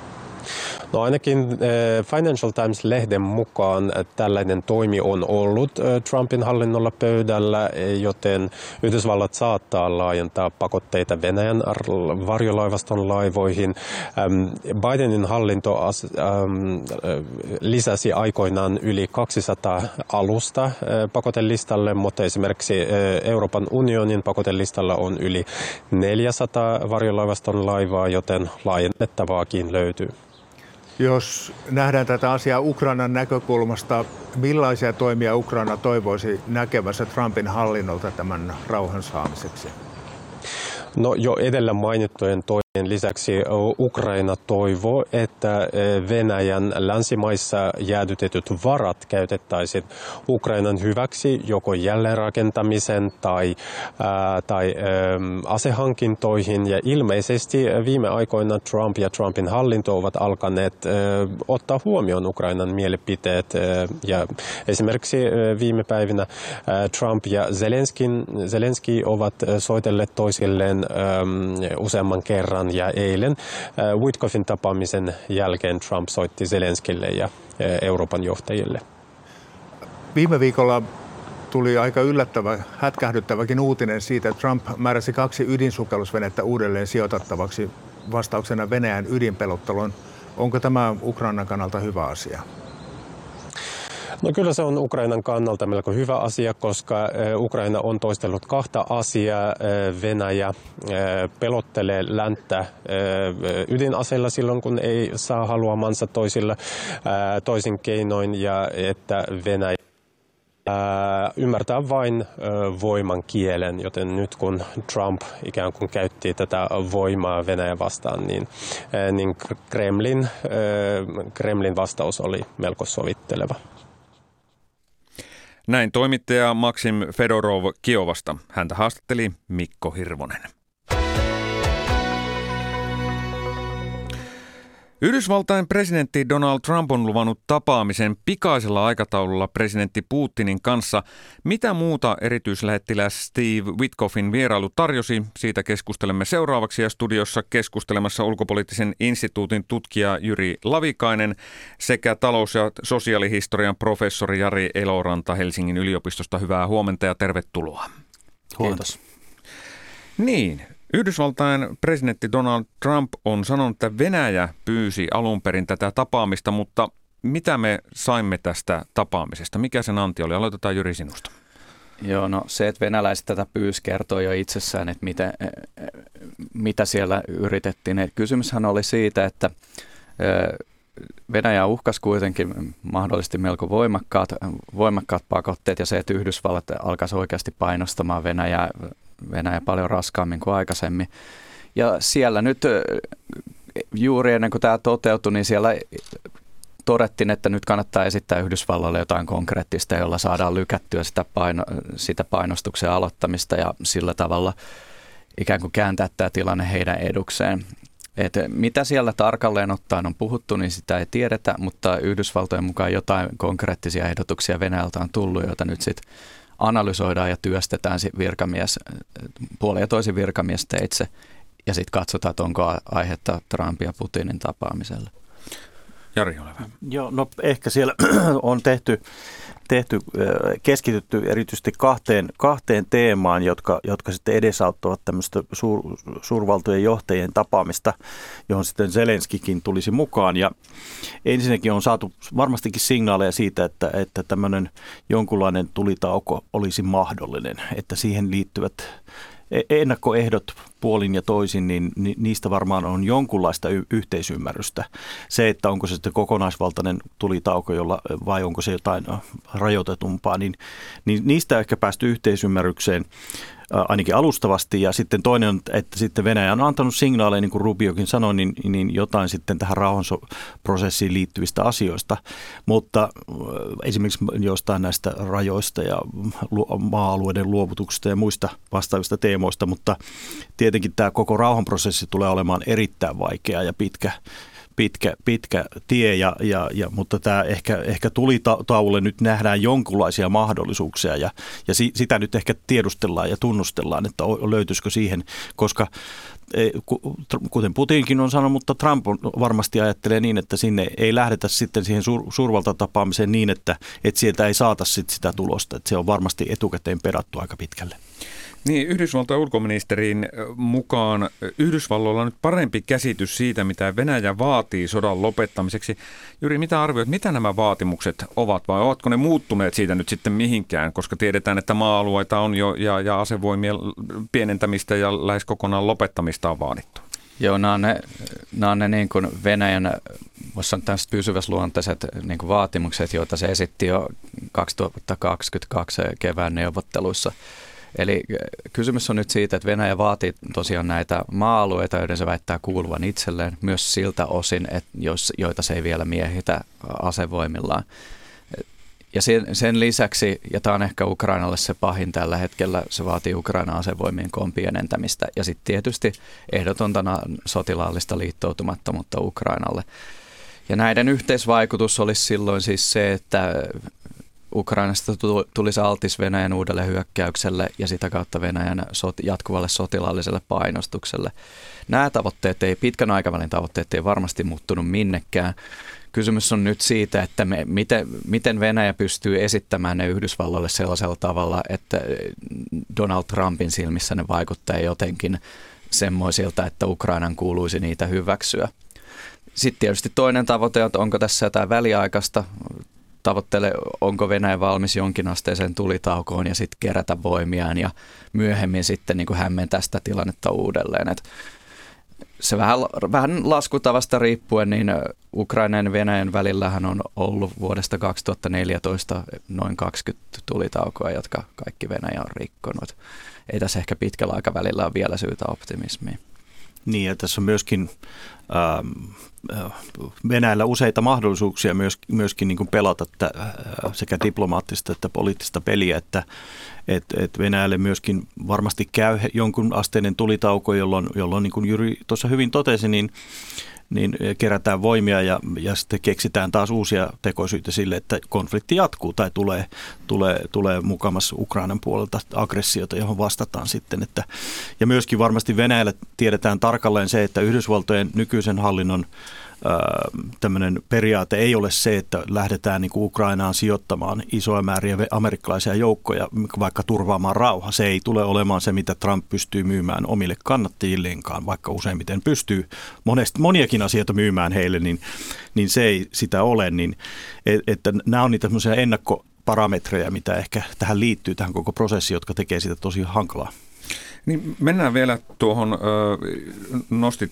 No ainakin äh, Financial Times-lehden mukaan äh, tällainen toimi on ollut äh, Trumpin hallinnolla pöydällä, joten Yhdysvallat saattaa laajentaa pakotteita Venäjän varjolaivaston laivoihin. Ähm, Bidenin hallinto as, ähm, lisäsi aikoinaan yli kaksisataa alusta äh, pakotelistalle, mutta esimerkiksi äh, Euroopan unionin pakotelistalla on yli neljäsataa varjolaivaston laivaa, joten laajennettavaakin löytyy. Jos nähdään tätä asiaa Ukrainan näkökulmasta, millaisia toimia Ukraina toivoisi näkevänsä Trumpin hallinnolta tämän rauhan saamiseksi? No jo edellä mainittujen toimien lisäksi Ukraina toivoo, että Venäjän länsimaissa jäädytetyt varat käytettäisiin Ukrainan hyväksi joko jälleenrakentamisen tai, ää, tai ää, asehankintoihin. Ja ilmeisesti viime aikoina Trump ja Trumpin hallinto ovat alkaneet ää, ottaa huomioon Ukrainan mielipiteet. Ää, ja esimerkiksi ää, viime päivinä ää, Trump ja Zelenskin, Zelenski ovat soitelleet toisilleen ää, useamman kerran. Ja eilen äh, Witkoffin tapaamisen jälkeen Trump soitti Zelenskille ja äh, Euroopan johtajille. Viime viikolla tuli aika yllättävä, hätkähdyttäväkin uutinen siitä, että Trump määräsi kaksi ydinsukellusvenettä uudelleen sijoitettavaksi vastauksena Venäjän ydinpelotteluun. Onko tämä Ukrainan kannalta hyvä asia? No kyllä se on Ukrainan kannalta melko hyvä asia, koska Ukraina on toistellut kahta asiaa. Venäjä pelottelee länttä ydinaseilla silloin, kun ei saa haluamansa toisilla toisin keinoin, ja että Venäjä ymmärtää vain voiman kielen, joten nyt kun Trump ikään kuin käytti tätä voimaa Venäjä vastaan, niin, niin Kremlin, Kremlin vastaus oli melko sovitteleva. Näin toimittaja Maksim Fedorov Kiovasta. Häntä haastatteli Mikko Hirvonen. Yhdysvaltain presidentti Donald Trump on luvannut tapaamisen pikaisella aikataululla presidentti Putinin kanssa. Mitä muuta erityislähettiläs Steve Witkoffin vierailu tarjosi? Siitä keskustelemme seuraavaksi, ja studiossa keskustelemassa Ulkopoliittisen instituutin tutkija Jyri Lavikainen sekä talous- ja sosiaalihistorian professori Jari Eloranta Helsingin yliopistosta. Hyvää huomenta ja tervetuloa. Huomenta. Niin. Yhdysvaltain presidentti Donald Trump on sanonut, että Venäjä pyysi alun perin tätä tapaamista, mutta mitä me saimme tästä tapaamisesta? Mikä sen anti oli? Aloitetaan Jyri sinusta. Joo, no se, että venäläiset tätä pyysi, kertoo jo itsessään, että mitä, mitä siellä yritettiin. Kysymyshän oli siitä, että Venäjä uhkasi kuitenkin mahdollisesti melko voimakkaat, voimakkaat pakotteet, ja se, että Yhdysvallat alkaisi oikeasti painostamaan Venäjää, Venäjä paljon raskaammin kuin aikaisemmin. Ja siellä nyt juuri ennen kuin tämä toteutui, niin siellä todettiin, että nyt kannattaa esittää Yhdysvalloille jotain konkreettista, jolla saadaan lykättyä sitä, paino, sitä painostuksen aloittamista ja sillä tavalla ikään kuin kääntää tämä tilanne heidän edukseen. Et mitä siellä tarkalleen ottaen on puhuttu, niin sitä ei tiedetä, mutta Yhdysvaltojen mukaan jotain konkreettisia ehdotuksia Venäjältä on tullut, joita nyt sitten analysoidaan ja työstetään virkamies, puolin ja toisin virkamiesteitse, ja sitten katsotaan, että onko aihetta Trumpin ja Putinin tapaamiselle. Jari, ole hyvä. Joo, no ehkä siellä on tehty, tehty keskitytty erityisesti kahteen, kahteen teemaan, jotka, jotka sitten edesauttavat tämmöistä suur, suurvaltojen johtajien tapaamista, johon sitten Zelenskikin tulisi mukaan. Ja ensinnäkin on saatu varmastikin signaaleja siitä, että, että tämmöinen jonkunlainen tulitauko olisi mahdollinen, että siihen liittyvät ennakkoehdot puolin ja toisin, niin niistä varmaan on jonkunlaista y- yhteisymmärrystä. Se, että onko se sitten kokonaisvaltainen tulitauko jolla, vai onko se jotain rajoitetumpaa, niin, niin niistä on ehkä päästy yhteisymmärrykseen ainakin alustavasti. Ja sitten toinen on, että sitten Venäjä on antanut signaaleja, niin kuin Rubiokin sanoi, niin, niin jotain sitten tähän rauhanprosessiin liittyvistä asioista. Mutta esimerkiksi jostain näistä rajoista ja maa-alueiden luovutuksista ja muista vastaavista teemoista, mutta tietenkin tämä koko rauhanprosessi tulee olemaan erittäin vaikea ja pitkä, pitkä, pitkä tie, ja, ja, ja, mutta tämä ehkä, ehkä tulitauolle nyt nähdään jonkunlaisia mahdollisuuksia ja, ja si, sitä nyt ehkä tiedustellaan ja tunnustellaan, että löytyisikö siihen, koska kuten Putinkin on sanonut, mutta Trump on, varmasti ajattelee niin, että sinne ei lähdetä sitten siihen suur, suurvaltatapaamiseen niin, että, että sieltä ei saata sit sitä tulosta, että se on varmasti etukäteen perattu aika pitkälle. Niin, Yhdysvaltain ulkoministerin mukaan Yhdysvalloilla on nyt parempi käsitys siitä, mitä Venäjä vaatii sodan lopettamiseksi. Jyri, mitä arvioit, mitä nämä vaatimukset ovat, vai ovatko ne muuttuneet siitä nyt sitten mihinkään, koska tiedetään, että maa-alueita on jo ja, ja asevoimien pienentämistä ja lähes kokonaan lopettamista on vaadittu? Joo, nämä on ne, nämä on ne niin kuin Venäjän, voisi sanoa tämmöiset pysyväsluonteiset niin kuin vaatimukset, joita se esitti jo kaksituhattakaksikymmentäkaksi kevään neuvotteluissa. Eli kysymys on nyt siitä, että Venäjä vaatii tosiaan näitä maa-alueita, joiden se väittää kuuluvan itselleen, myös siltä osin, että jos, joita se ei vielä miehitä asevoimillaan. Ja sen, sen lisäksi, ja tämä on ehkä Ukrainalle se pahin tällä hetkellä, se vaatii Ukrainan asevoimien koon pienentämistä ja sitten tietysti ehdotonta sotilaallista liittoutumattomuutta Ukrainalle. Ja näiden yhteisvaikutus olisi silloin siis se, että Ukrainasta tulisi altis Venäjän uudelle hyökkäykselle ja sitä kautta Venäjän jatkuvalle sotilaalliselle painostukselle. Nämä tavoitteet ei, pitkän aikavälin tavoitteet ei varmasti muuttunut minnekään. Kysymys on nyt siitä, että me, miten, miten Venäjä pystyy esittämään ne Yhdysvalloille sellaisella tavalla, että Donald Trumpin silmissä ne vaikuttaa jotenkin semmoisilta, että Ukrainan kuuluisi niitä hyväksyä. Sitten tietysti toinen tavoite on, onko tässä jotain väliaikaista. Tavoittele, onko Venäjä valmis jonkinasteiseen tulitaukoon ja sitten kerätä voimiaan ja myöhemmin sitten niin kuin hämmentää sitä tilannetta uudelleen. Et se vähän, vähän laskutavasta riippuen, niin Ukrainan ja Venäjän välillähän on ollut vuodesta kaksituhattaneljätoista noin kaksikymmentä tulitaukoa, jotka kaikki Venäjä on rikkonut. Ei tässä ehkä pitkällä aikavälillä ole vielä syytä optimismiin. Niin, ja tässä on myöskin äh, Venäjällä useita mahdollisuuksia myöskin, myöskin niin kuin pelata t- sekä diplomaattista että poliittista peliä, että et, et Venäjälle myöskin varmasti käy jonkun asteinen tulitauko, jolloin, jolloin niin kuin Jyri tuossa hyvin totesi, niin niin kerätään voimia ja, ja sitten keksitään taas uusia tekosyitä sille, että konflikti jatkuu tai tulee, tulee, tulee mukamassa Ukrainan puolelta aggressiota, johon vastataan sitten. Että, ja myöskin varmasti Venäjällä tiedetään tarkalleen se, että Yhdysvaltojen nykyisen hallinnon tämmöinen periaate ei ole se, että lähdetään niin kuin Ukrainaan sijoittamaan isoja määriä amerikkalaisia joukkoja, vaikka turvaamaan rauha. Se ei tule olemaan se, mitä Trump pystyy myymään omille kannattajilleenkaan, vaikka useimmiten pystyy monesti, moniakin asioita myymään heille, niin, niin se ei sitä ole. Niin, että nämä on niitä tämmöisiä ennakkoparametreja, mitä ehkä tähän liittyy, tähän koko prosessiin, jotka tekee sitä tosi hankalaa. Niin mennään vielä tuohon, nostit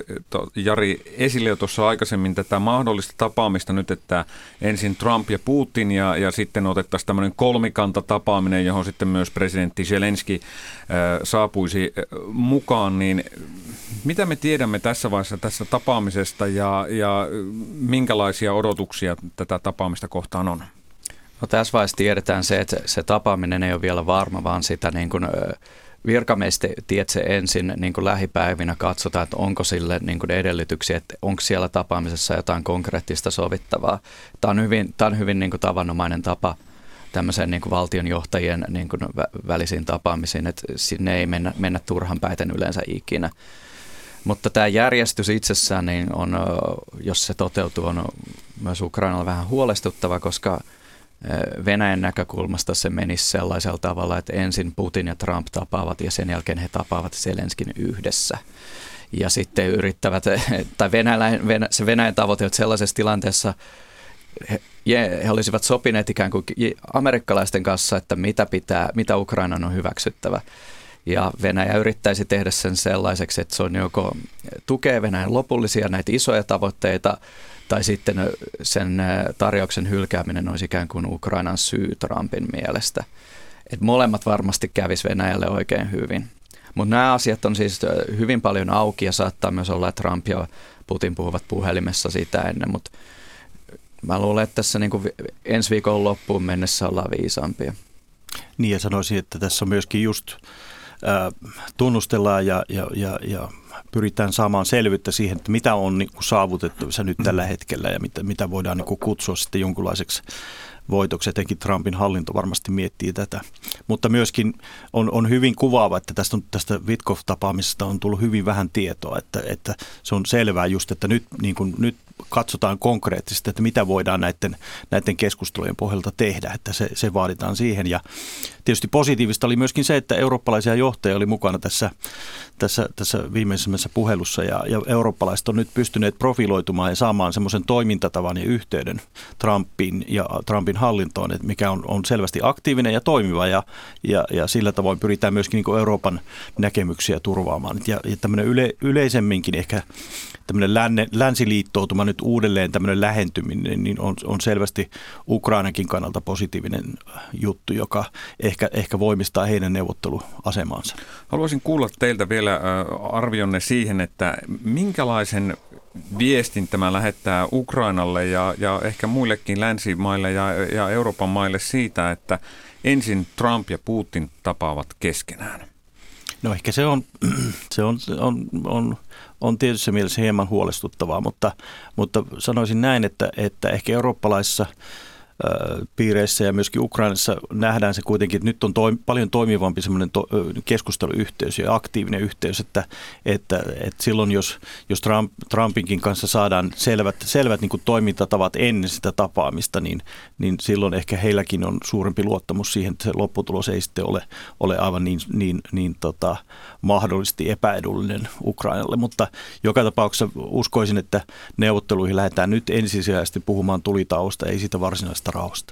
Jari esille jo tuossa aikaisemmin tätä mahdollista tapaamista nyt, että ensin Trump ja Putin ja, ja sitten otettaisiin tämmöinen kolmikanta tapaaminen, johon sitten myös presidentti Zelenski saapuisi mukaan, niin mitä me tiedämme tässä vaiheessa tässä tapaamisesta ja, ja minkälaisia odotuksia tätä tapaamista kohtaan on? No tässä vaiheessa tiedetään se, että se tapaaminen ei ole vielä varma, vaan sitä niin kuin virkamiestietse ensin niin kuin lähipäivinä katsotaan, että onko sille niin kuin edellytyksiä, että onko siellä tapaamisessa jotain konkreettista sovittavaa. Tämä on hyvin, tämä on hyvin niin kuin tavanomainen tapa tämmöisen niin kuin valtionjohtajien niin kuin välisiin tapaamisiin, että sinne ei mennä, mennä turhan päiten yleensä ikinä. Mutta tämä järjestys itsessään, niin on, jos se toteutuu, on myös Ukrainalla vähän huolestuttava, koska Venäjän näkökulmasta se menisi sellaisella tavalla, että ensin Putin ja Trump tapaavat ja sen jälkeen he tapaavat Zelenskin yhdessä. Ja sitten yrittävät, tai Venäjän, Venä, se Venäjän tavoite, että sellaisessa tilanteessa he, he olisivat sopineet ikään kuin amerikkalaisten kanssa, että mitä, pitää, mitä Ukrainan on hyväksyttävä. Ja Venäjä yrittäisi tehdä sen sellaiseksi, että se on joko tukee Venäjän lopullisia näitä isoja tavoitteita, tai sitten sen tarjouksen hylkääminen olisi ikään kuin Ukrainan syy Trumpin mielestä. Et molemmat varmasti kävisi Venäjälle oikein hyvin. Mutta nämä asiat on siis hyvin paljon auki ja saattaa myös olla, että Trump ja Putin puhuvat puhelimessa sitä ennen. Mutta mä luulen, että tässä niin kuin ensi viikon loppuun mennessä ollaan viisaampia. Niin ja sanoisin, että tässä myöskin just äh, tunnustellaan ja, ja, ja, ja pyritään saamaan selvyyttä siihen, että mitä on niin kuin saavutettavissa nyt tällä hetkellä ja mitä, mitä voidaan niin kuin kutsua sitten jonkunlaiseksi voitoksi. Etenkin Trumpin hallinto varmasti miettii tätä. Mutta myöskin on, on hyvin kuvaava, että tästä, on, tästä Witkoff-tapaamisesta on tullut hyvin vähän tietoa. Että, että se on selvää just, että nyt, niin kuin, nyt katsotaan konkreettisesti, että mitä voidaan näiden, näiden keskustelujen pohjalta tehdä. Että se, se vaaditaan siihen. Ja tietysti positiivista oli myöskin se, että eurooppalaisia johtajia oli mukana tässä, tässä, tässä viimeisimmässä puhelussa. Ja, ja eurooppalaiset on nyt pystyneet profiloitumaan ja saamaan semmoisen toimintatavan ja yhteyden Trumpin ja Trumpin hallintoon, että mikä on, on selvästi aktiivinen ja toimiva ja, ja, ja sillä tavoin pyritään myöskin niin kuin Euroopan näkemyksiä turvaamaan. Ja, ja tämmöinen yle, yleisemminkin ehkä tämmöinen länne, länsiliittoutuma nyt uudelleen tämmöinen lähentyminen niin on, on selvästi Ukrainankin kannalta positiivinen juttu, joka ehkä, ehkä voimistaa heidän neuvotteluasemaansa. Haluaisin kuulla teiltä vielä arvionne siihen, että minkälaisen viestin tämä lähettää Ukrainalle ja, ja ehkä muillekin länsimaille ja, ja Euroopan maille siitä, että ensin Trump ja Putin tapaavat keskenään? No ehkä se on, se on, on, on, on tietysti mielessä hieman huolestuttavaa, mutta, mutta sanoisin näin, että, että ehkä eurooppalaisissa piireissä ja myöskin Ukrainassa nähdään se kuitenkin, että nyt on toim- paljon toimivampi semmoinen to- keskusteluyhteys ja aktiivinen yhteys, että, että, että silloin jos, jos Trump, Trumpinkin kanssa saadaan selvät, selvät niin kuin toimintatavat ennen sitä tapaamista, niin, niin silloin ehkä heilläkin on suurempi luottamus siihen, että se lopputulos ei sitten ole, ole aivan niin, niin, niin tota, mahdollisesti epäedullinen Ukrainalle, mutta joka tapauksessa uskoisin, että neuvotteluihin lähdetään nyt ensisijaisesti puhumaan tulitauosta, ei siitä varsinaista rauhasta.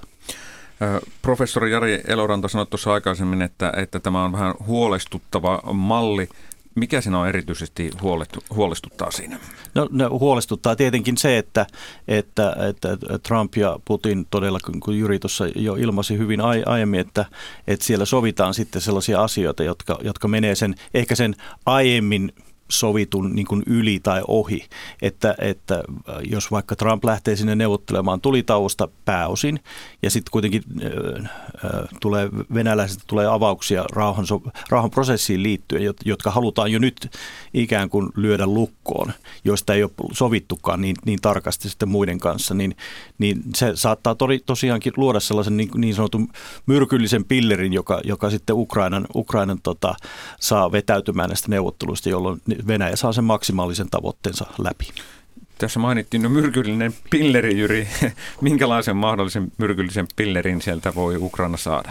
Professori Jari Eloranta sanoi tuossa aikaisemmin, että, että tämä on vähän huolestuttava malli. Mikä siinä on erityisesti huolestuttaa siinä? No, no huolestuttaa tietenkin se, että, että, että Trump ja Putin todella, kun Jyri tuossa jo ilmaisi hyvin aiemmin, että, että siellä sovitaan sitten sellaisia asioita, jotka, jotka menee sen, ehkä sen aiemmin sovitun niin kuin yli tai ohi, että, että jos vaikka Trump lähtee sinne neuvottelemaan tulitauosta pääosin ja sitten kuitenkin äh, tulee venäläiset tulee avauksia rauhan, rauhan prosessiin liittyen, jotka halutaan jo nyt ikään kuin lyödä lukkoon, joista ei ole sovittukaan niin, niin tarkasti sitten muiden kanssa, niin, niin se saattaa tori, tosiaankin luoda sellaisen niin, niin sanotun myrkyllisen pillerin, joka, joka sitten Ukrainan, Ukrainan tota, saa vetäytymään näistä neuvotteluista, jolloin Venäjä saa sen maksimaalisen tavoitteensa läpi. Tässä mainittiin no myrkyllinen pilleri, Jyri. Minkälaisen mahdollisen myrkyllisen pillerin sieltä voi Ukraina saada?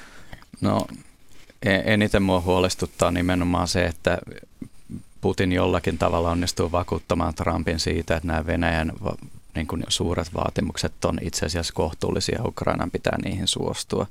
No eniten mua huolestuttaa nimenomaan se, että Putin jollakin tavalla onnistuu vakuuttamaan Trumpin siitä, että nämä Venäjän niin kuin suuret vaatimukset on itse asiassa kohtuullisia, Ukrainan pitää niihin suostua.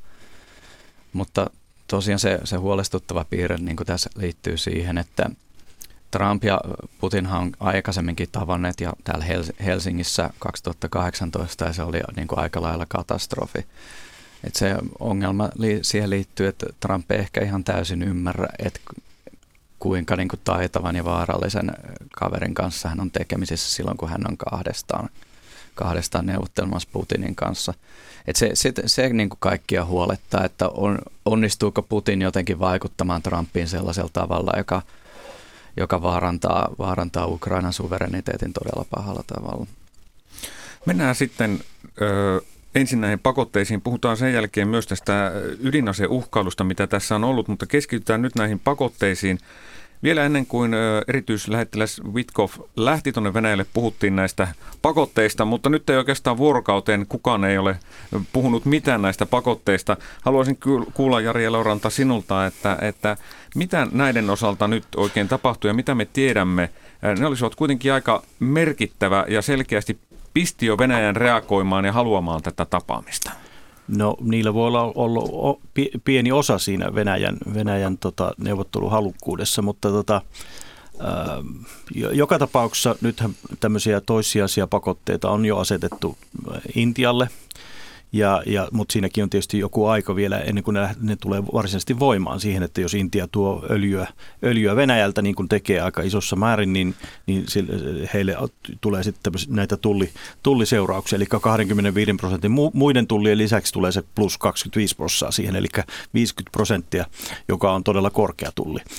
Mutta tosiaan se, se huolestuttava piirre niin kuin tässä liittyy siihen, että Trump ja Putinhan on aikaisemminkin tavanneet ja täällä Helsingissä kaksituhattakahdeksantoista ja se oli niin kuin aika lailla katastrofi. Et se ongelma siihen liittyy, että Trump ei ehkä ihan täysin ymmärrä, että kuinka niin kuin taitavan ja vaarallisen kaverin kanssa hän on tekemisissä silloin, kun hän on kahdestaan, kahdestaan neuvottelemassa Putinin kanssa. Et se se, se niin kuin kaikkia huolettaa, että on, onnistuuko Putin jotenkin vaikuttamaan Trumpiin sellaisella tavalla, joka joka vaarantaa, vaarantaa Ukrainan suvereniteetin todella pahalla tavalla. Mennään sitten ö, ensin näihin pakotteisiin. Puhutaan sen jälkeen myös tästä ydinaseuhkailusta, mitä tässä on ollut, mutta keskitytään nyt näihin pakotteisiin. Vielä ennen kuin erityislähettiläs Witkoff lähti tuonne Venäjälle, puhuttiin näistä pakotteista, mutta nyt ei oikeastaan vuorokauteen kukaan ei ole puhunut mitään näistä pakotteista. Haluaisin kuulla, Jari Eloranta, sinulta, että, että mitä näiden osalta nyt oikein tapahtuu ja mitä me tiedämme. Ne olisivat kuitenkin aika merkittävä ja selkeästi pisti jo Venäjän reagoimaan ja haluamaan tätä tapaamista. No niillä voi olla ollut pieni osa siinä Venäjän, Venäjän tota, neuvotteluhalukkuudessa, mutta tota, ää, joka tapauksessa nythän tämmöisiä toissijaisia pakotteita on jo asetettu Intialle, ja, ja, mutta siinäkin on tietysti joku aika vielä ennen kuin ne, ne tulee varsinaisesti voimaan siihen, että jos Intia tuo öljyä, öljyä Venäjältä niin kuin tekee aika isossa määrin, niin, niin heille tulee sitten näitä tulli, tulliseurauksia, eli kaksikymmentäviisi prosentin muiden tullien lisäksi tulee se plus kaksikymmentäviisi prosenttia siihen, eli viisikymmentä prosenttia, joka on todella korkea tulli.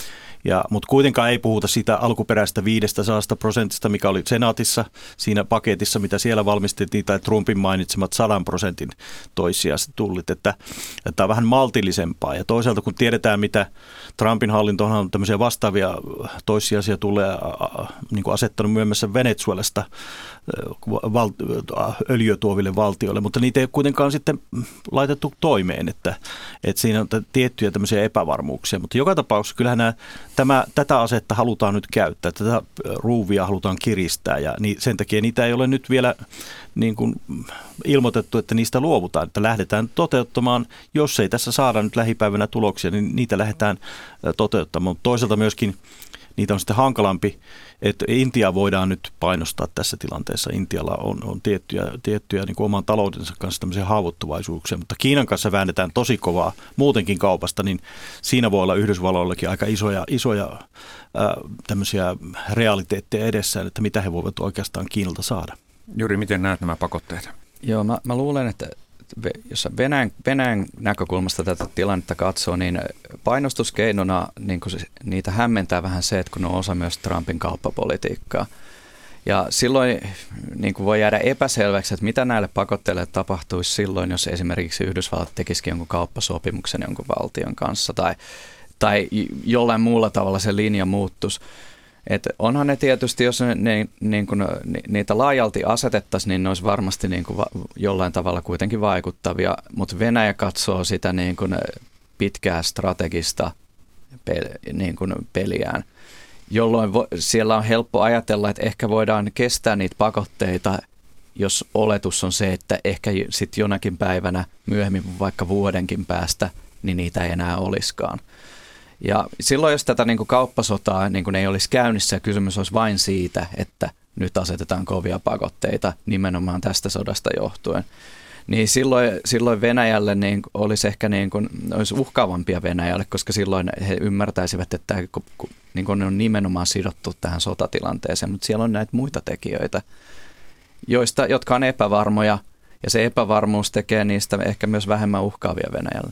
Ja, mutta kuitenkaan ei puhuta sitä alkuperäistä viisisataa prosentista, mikä oli senaatissa siinä paketissa, mitä siellä valmistettiin, tai Trumpin mainitsemat sadan prosentin toissijaiset tullit. Että, että tämä on vähän maltillisempaa. Ja toisaalta kun tiedetään, mitä Trumpin hallintohan on tämmöisiä vastaavia toissijaisia tulee niin kuin asettanut myöhemmässä Venezuelasta val, öljyä tuoville valtioille, mutta niitä ei kuitenkaan sitten laitettu toimeen, että, että siinä on tiettyjä tämmöisiä epävarmuuksia. Mutta joka tapauksessa kyllähän nämä, tämä, tätä asetta halutaan nyt käyttää, tätä ruuvia halutaan kiristää ja ni, sen takia niitä ei ole nyt vielä niin kuin ilmoitettu, että niistä luovutaan, että lähdetään toteuttamaan, jos ei tässä saada nyt lähipäivänä tuloksia, niin niitä lähdetään toteuttamaan, mutta toisaalta myöskin niitä on sitten hankalampi, että Intia voidaan nyt painostaa tässä tilanteessa. Intialla on, on tiettyjä, tiettyjä niin kuin oman taloudensa kanssa tämmöisiä haavoittuvaisuuksia, mutta Kiinan kanssa väännetään tosi kovaa muutenkin kaupasta, niin siinä voi olla Yhdysvalloillakin aika isoja, isoja ää, tämmöisiä realiteetteja edessään, että mitä he voivat oikeastaan Kiinalta saada. Juri, miten näet nämä pakotteet? Joo, mä, mä luulen, että jos Venäjän, Venäjän näkökulmasta tätä tilannetta katsoo, niin painostuskeinona niin kuin se, niitä hämmentää vähän se, että kun ne on osa myös Trumpin kauppapolitiikkaa. Ja silloin niin kuin voi jäädä epäselväksi, että mitä näille pakotteille tapahtuisi silloin, jos esimerkiksi Yhdysvallat tekisikin jonkun kauppasopimuksen jonkun valtion kanssa tai, tai jollain muulla tavalla se linja muuttuisi. Et onhan ne tietysti, jos ne, ne, niin kun, niitä laajalti asetettaisiin, niin ne olisi varmasti niin kun va, jollain tavalla kuitenkin vaikuttavia, mutta Venäjä katsoo sitä niin kun pitkää strategista pel, niin kun peliään, jolloin vo, siellä on helppo ajatella, että ehkä voidaan kestää niitä pakotteita, jos oletus on se, että ehkä sitten jonakin päivänä myöhemmin, vaikka vuodenkin päästä, niin niitä ei enää olisikaan. Ja silloin, jos tätä niin kuin kauppasotaa niin kuin ei olisi käynnissä ja kysymys olisi vain siitä, että nyt asetetaan kovia pakotteita nimenomaan tästä sodasta johtuen, niin silloin, silloin Venäjälle niin olisi ehkä niin kuin, olisi uhkaavampia Venäjälle, koska silloin he ymmärtäisivät, että niin kuin ne on nimenomaan sidottu tähän sotatilanteeseen, mutta siellä on näitä muita tekijöitä, joista, jotka on epävarmoja, ja se epävarmuus tekee niistä ehkä myös vähemmän uhkaavia Venäjälle.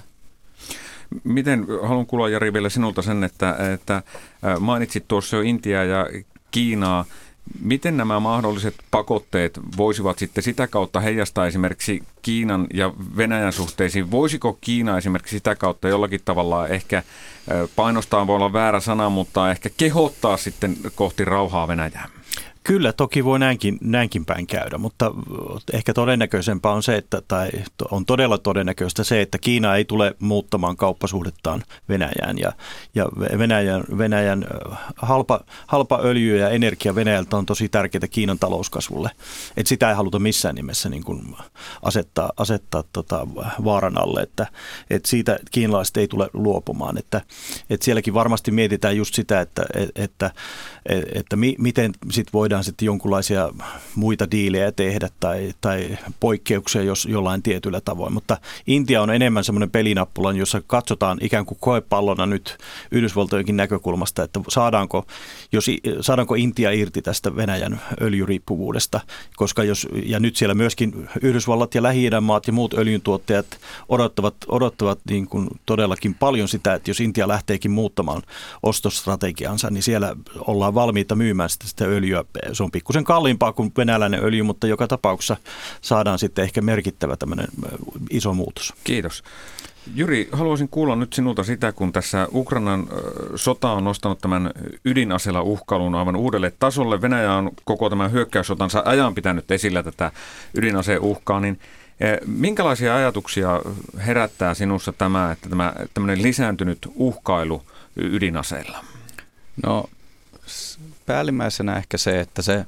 Miten, haluan kuulla Jari vielä sinulta sen, että, että mainitsit tuossa jo Intiaa ja Kiinaa. Miten nämä mahdolliset pakotteet voisivat sitten sitä kautta heijastaa esimerkiksi Kiinan ja Venäjän suhteisiin? Voisiko Kiina esimerkiksi sitä kautta jollakin tavalla ehkä painostaa, voi olla väärä sana, mutta ehkä kehottaa sitten kohti rauhaa Venäjää? Kyllä, toki voi näinkin, näinkin päin käydä, mutta ehkä todennäköisempää on se, että, tai on todella todennäköistä se, että Kiina ei tule muuttamaan kauppasuhdettaan Venäjään. Ja, ja Venäjän, Venäjän halpa, halpa öljy ja energia Venäjältä on tosi tärkeää Kiinan talouskasvulle. Et sitä ei haluta missään nimessä niin kuin asettaa, asettaa tota vaaran alle, että et siitä kiinalaiset ei tule luopumaan. Että, et sielläkin varmasti mietitään just sitä, että, että, että, että mi, miten sit voidaan sitten jonkinlaisia muita diilejä tehdä tai, tai poikkeuksia jos jollain tietyllä tavoin. Mutta Intia on enemmän semmoinen pelinappula, jossa katsotaan ikään kuin koepallona nyt Yhdysvaltojenkin näkökulmasta, että saadaanko, jos, saadaanko Intia irti tästä Venäjän öljyriippuvuudesta, koska jos, ja nyt siellä myöskin Yhdysvallat ja Lähi-idän maat ja muut öljyntuottajat odottavat, odottavat niin kuin todellakin paljon sitä, että jos Intia lähteekin muuttamaan ostostrategiansa, niin siellä ollaan valmiita myymään sitä, sitä öljyä. Se on pikkusen kalliimpaa kuin venäläinen öljy, mutta joka tapauksessa saadaan sitten ehkä merkittävä tämmöinen iso muutos. Kiitos. Jyri, haluaisin kuulla nyt sinulta sitä, kun tässä Ukrainan sota on nostanut tämän ydinaseella uhkailun aivan uudelle tasolle. Venäjä on koko tämän hyökkäyssotansa ajan pitänyt esillä tätä ydinaseen uhkaa, niin minkälaisia ajatuksia herättää sinussa tämä, että tämä tämmöinen lisääntynyt uhkailu ydinaseilla? No päällimmäisenä ehkä se, että se,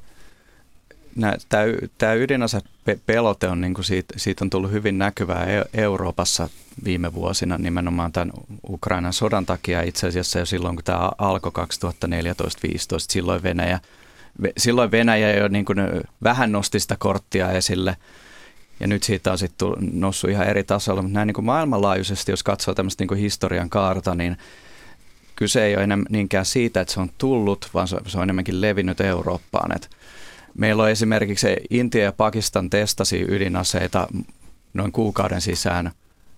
tämä, tämä ydinasepelote on, niin kuin siitä, siitä on tullut hyvin näkyvää Euroopassa viime vuosina nimenomaan tämän Ukrainan sodan takia. Itse asiassa jo silloin, kun tämä alkoi kaksituhattaneljätoista viisitoista, silloin Venäjä, silloin Venäjä jo niin kuin vähän nosti sitä korttia esille. Ja nyt siitä on sitten noussut ihan eri tasolla, mutta näin niin kuin maailmanlaajuisesti, jos katsoo tämmöistä niin kuin historian kaarta, niin kyse ei ole enää niinkään siitä, että se on tullut, vaan se on enemmänkin levinnyt Eurooppaan. Et meillä on esimerkiksi Intia ja Pakistan testasi ydinaseita noin kuukauden sisään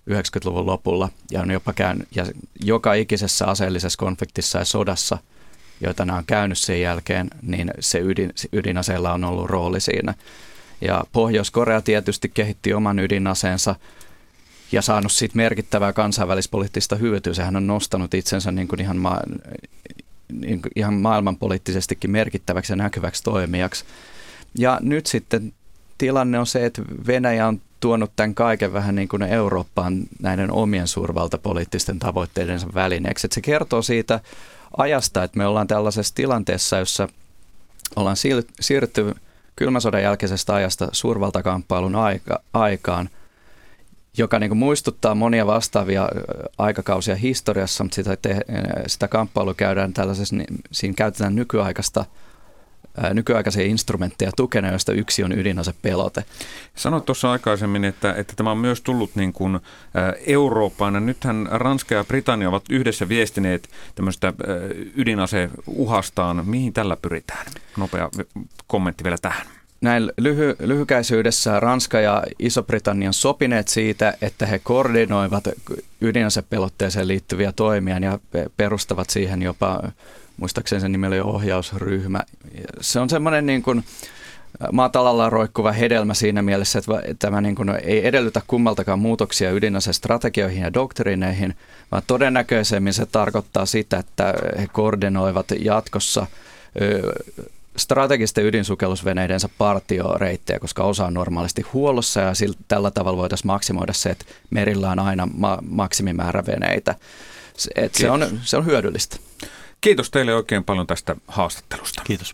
yhdeksänkymmentäluvun lopulla ja on jopa käynyt, ja joka ikisessä aseellisessa konfliktissa ja sodassa, joita nämä on käynyt sen jälkeen, niin se ydin, ydinaseella on ollut rooli siinä. Ja Pohjois-Korea tietysti kehitti oman ydinaseensa ja saanut siitä merkittävää kansainvälispoliittista hyötyä. Sehän on nostanut itsensä niin kuin ihan, ma- niin kuin ihan maailmanpoliittisestikin merkittäväksi ja näkyväksi toimijaksi. Ja nyt sitten tilanne on se, että Venäjä on tuonut tämän kaiken vähän niin kuin Eurooppaan näiden omien suurvaltapoliittisten tavoitteidensa välineeksi. Että se kertoo siitä ajasta, että me ollaan tällaisessa tilanteessa, jossa ollaan siirrytty kylmän sodan jälkeisestä ajasta suurvaltakamppailun aika, aikaan, joka niin kuin muistuttaa monia vastaavia aikakausia historiassa, mutta sitä, te, sitä kamppailua käydään tällaisessa, siinä käytetään nykyaikaista nykyaikaisia instrumentteja tukena, joista yksi on ydinasepelote. Sanoit tuossa aikaisemmin, että, että tämä on myös tullut niin kuin ä, Eurooppaan. Ja nythän Ranska ja Britannia ovat yhdessä viestineet tämmöistä ä, ydinaseuhastaan. Mihin tällä pyritään? Nopea kommentti vielä tähän. Näin lyhy, lyhykäisyydessä Ranska ja Iso-Britannia on sopineet siitä, että he koordinoivat ydinasepelotteeseen liittyviä toimia ja perustavat siihen jopa, muistaakseni sen nimellä jo ohjausryhmä. Se on semmoinen niin kuin maatalalla roikkuva hedelmä siinä mielessä, että tämä niin kuin ei edellytä kummaltakaan muutoksia ydinasestrategioihin ja doktriineihin, vaan todennäköisemmin se tarkoittaa sitä, että he koordinoivat jatkossa strategisten ydinsukellusveneidensä partioreittejä, koska osa on normaalisti huollossa ja sillä, tällä tavalla voitaisiin maksimoida se, että merillä on aina ma- maksimimäärä veneitä. Se, se, on, se on hyödyllistä. Kiitos teille oikein paljon tästä haastattelusta. Kiitos.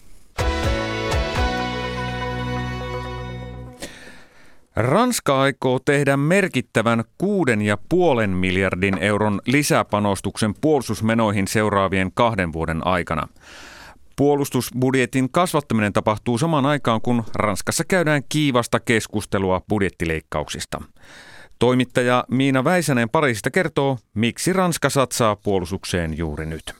Ranska aikoo tehdä merkittävän kuuden ja puolen miljardin euron lisäpanostuksen puolustusmenoihin seuraavien kahden vuoden aikana. Puolustusbudjetin kasvattaminen tapahtuu samaan aikaan, kun Ranskassa käydään kiivasta keskustelua budjettileikkauksista. Toimittaja Miina Väisänen Pariisista kertoo, miksi Ranska satsaa puolustukseen juuri nyt.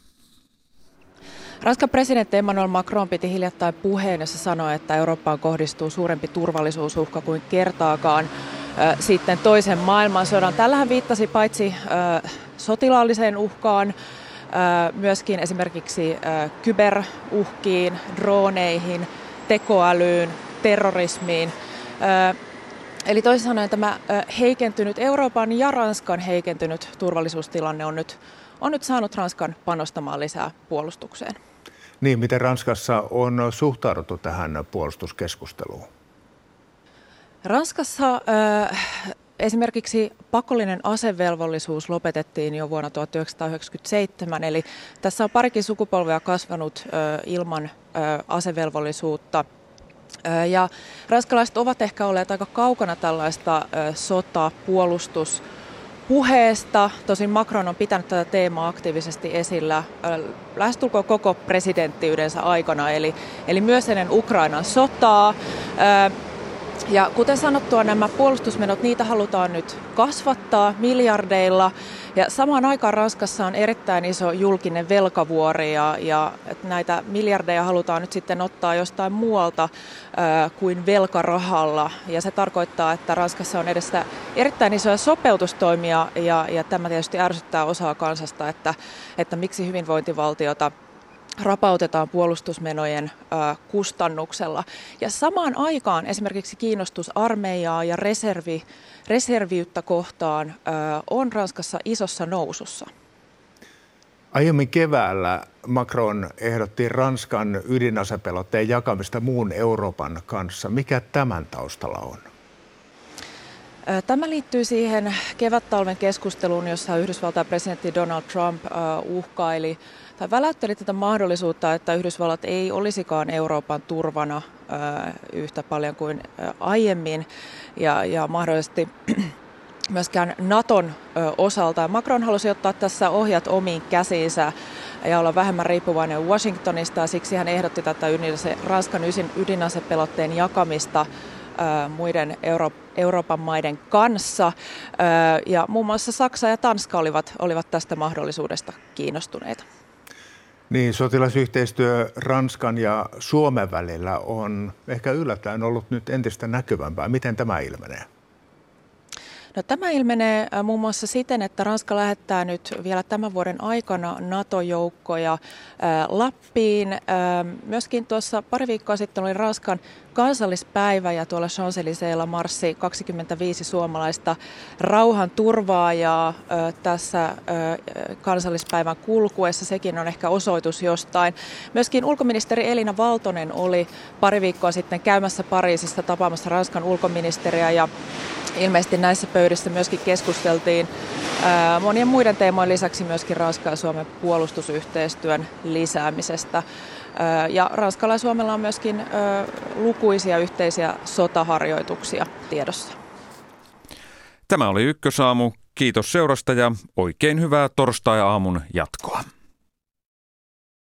Ranskan presidentti Emmanuel Macron piti hiljattain puheen, jossa sanoi, että Eurooppaan kohdistuu suurempi turvallisuusuhka kuin kertaakaan äh, sitten toisen maailmansodan. Tällähän viittasi paitsi äh, sotilaalliseen uhkaan, äh, myöskin esimerkiksi äh, kyberuhkiin, droneihin, tekoälyyn, terrorismiin. Äh, Eli toisin sanoen tämä heikentynyt, Euroopan ja Ranskan heikentynyt turvallisuustilanne on nyt, on nyt saanut Ranskan panostamaan lisää puolustukseen. Niin, miten Ranskassa on suhtauduttu tähän puolustuskeskusteluun? Ranskassa äh, esimerkiksi pakollinen asevelvollisuus lopetettiin jo vuonna tuhatyhdeksänsataayhdeksänkymmentäseitsemän, eli tässä on parikin sukupolvea kasvanut äh, ilman äh, asevelvollisuutta. Ja ranskalaiset ovat ehkä olleet aika kaukana tällaista sota-, puolustuspuheesta. Tosin Macron on pitänyt tätä teemaa aktiivisesti esillä lähestulkoon koko presidenttiydensä aikana, eli, eli myös ennen Ukrainan sotaa. Ja kuten sanottua, nämä puolustusmenot, niitä halutaan nyt kasvattaa miljardeilla. Ja samaan aikaan Ranskassa on erittäin iso julkinen velkavuori ja, ja näitä miljardeja halutaan nyt sitten ottaa jostain muualta ää, kuin velkarahalla. Ja se tarkoittaa, että Ranskassa on edessä erittäin isoja sopeutustoimia ja, ja tämä tietysti ärsyttää osaa kansasta, että, että miksi hyvinvointivaltiota rapautetaan puolustusmenojen ä, kustannuksella. Ja samaan aikaan esimerkiksi kiinnostus armeijaa ja reservi, reserviyttä kohtaan ä, on Ranskassa isossa nousussa. Aiemmin keväällä Macron ehdotti Ranskan ydinasepelotteen jakamista muun Euroopan kanssa. Mikä tämän taustalla on? Tämä liittyy siihen kevättalven keskusteluun, jossa Yhdysvaltain presidentti Donald Trump uhkaili tai väläytteli tätä mahdollisuutta, että Yhdysvallat ei olisikaan Euroopan turvana yhtä paljon kuin aiemmin ja, ja mahdollisesti myöskään Naton osalta. Macron halusi ottaa tässä ohjat omiin käsiinsä ja olla vähemmän riippuvainen Washingtonista ja siksi hän ehdotti tätä ydinase, Ranskan ydinasepelotteen jakamista muiden Euro- Euroopan maiden kanssa. Ja muun muassa Saksa ja Tanska olivat, olivat tästä mahdollisuudesta kiinnostuneita. Niin, sotilasyhteistyö Ranskan ja Suomen välillä on ehkä yllättäen ollut nyt entistä näkyvämpää. Miten tämä ilmenee? No, tämä ilmenee muun muassa siten, että Ranska lähettää nyt vielä tämän vuoden aikana NATO-joukkoja Lappiin. Myöskin tuossa pari viikkoa sitten oli Ranskan kansallispäivä ja tuolla Champs-Élysées'llä marssi kaksikymmentäviisi suomalaista rauhanturvaajaa tässä kansallispäivän kulkuessa. Sekin on ehkä osoitus jostain. Myöskin ulkoministeri Elina Valtonen oli pari viikkoa sitten käymässä Pariisissa tapaamassa Ranskan ulkoministeriä ja ilmeisesti näissä pöydissä myöskin keskusteltiin ää, monien muiden teemojen lisäksi myöskin Ranskan ja Suomen puolustusyhteistyön lisäämisestä. Ää, ja Ranskalla ja Suomella on myöskin ää, lukuisia yhteisiä sotaharjoituksia tiedossa. Tämä oli Ykkösaamu. Kiitos seurasta ja oikein hyvää torstai-aamun jatkoa.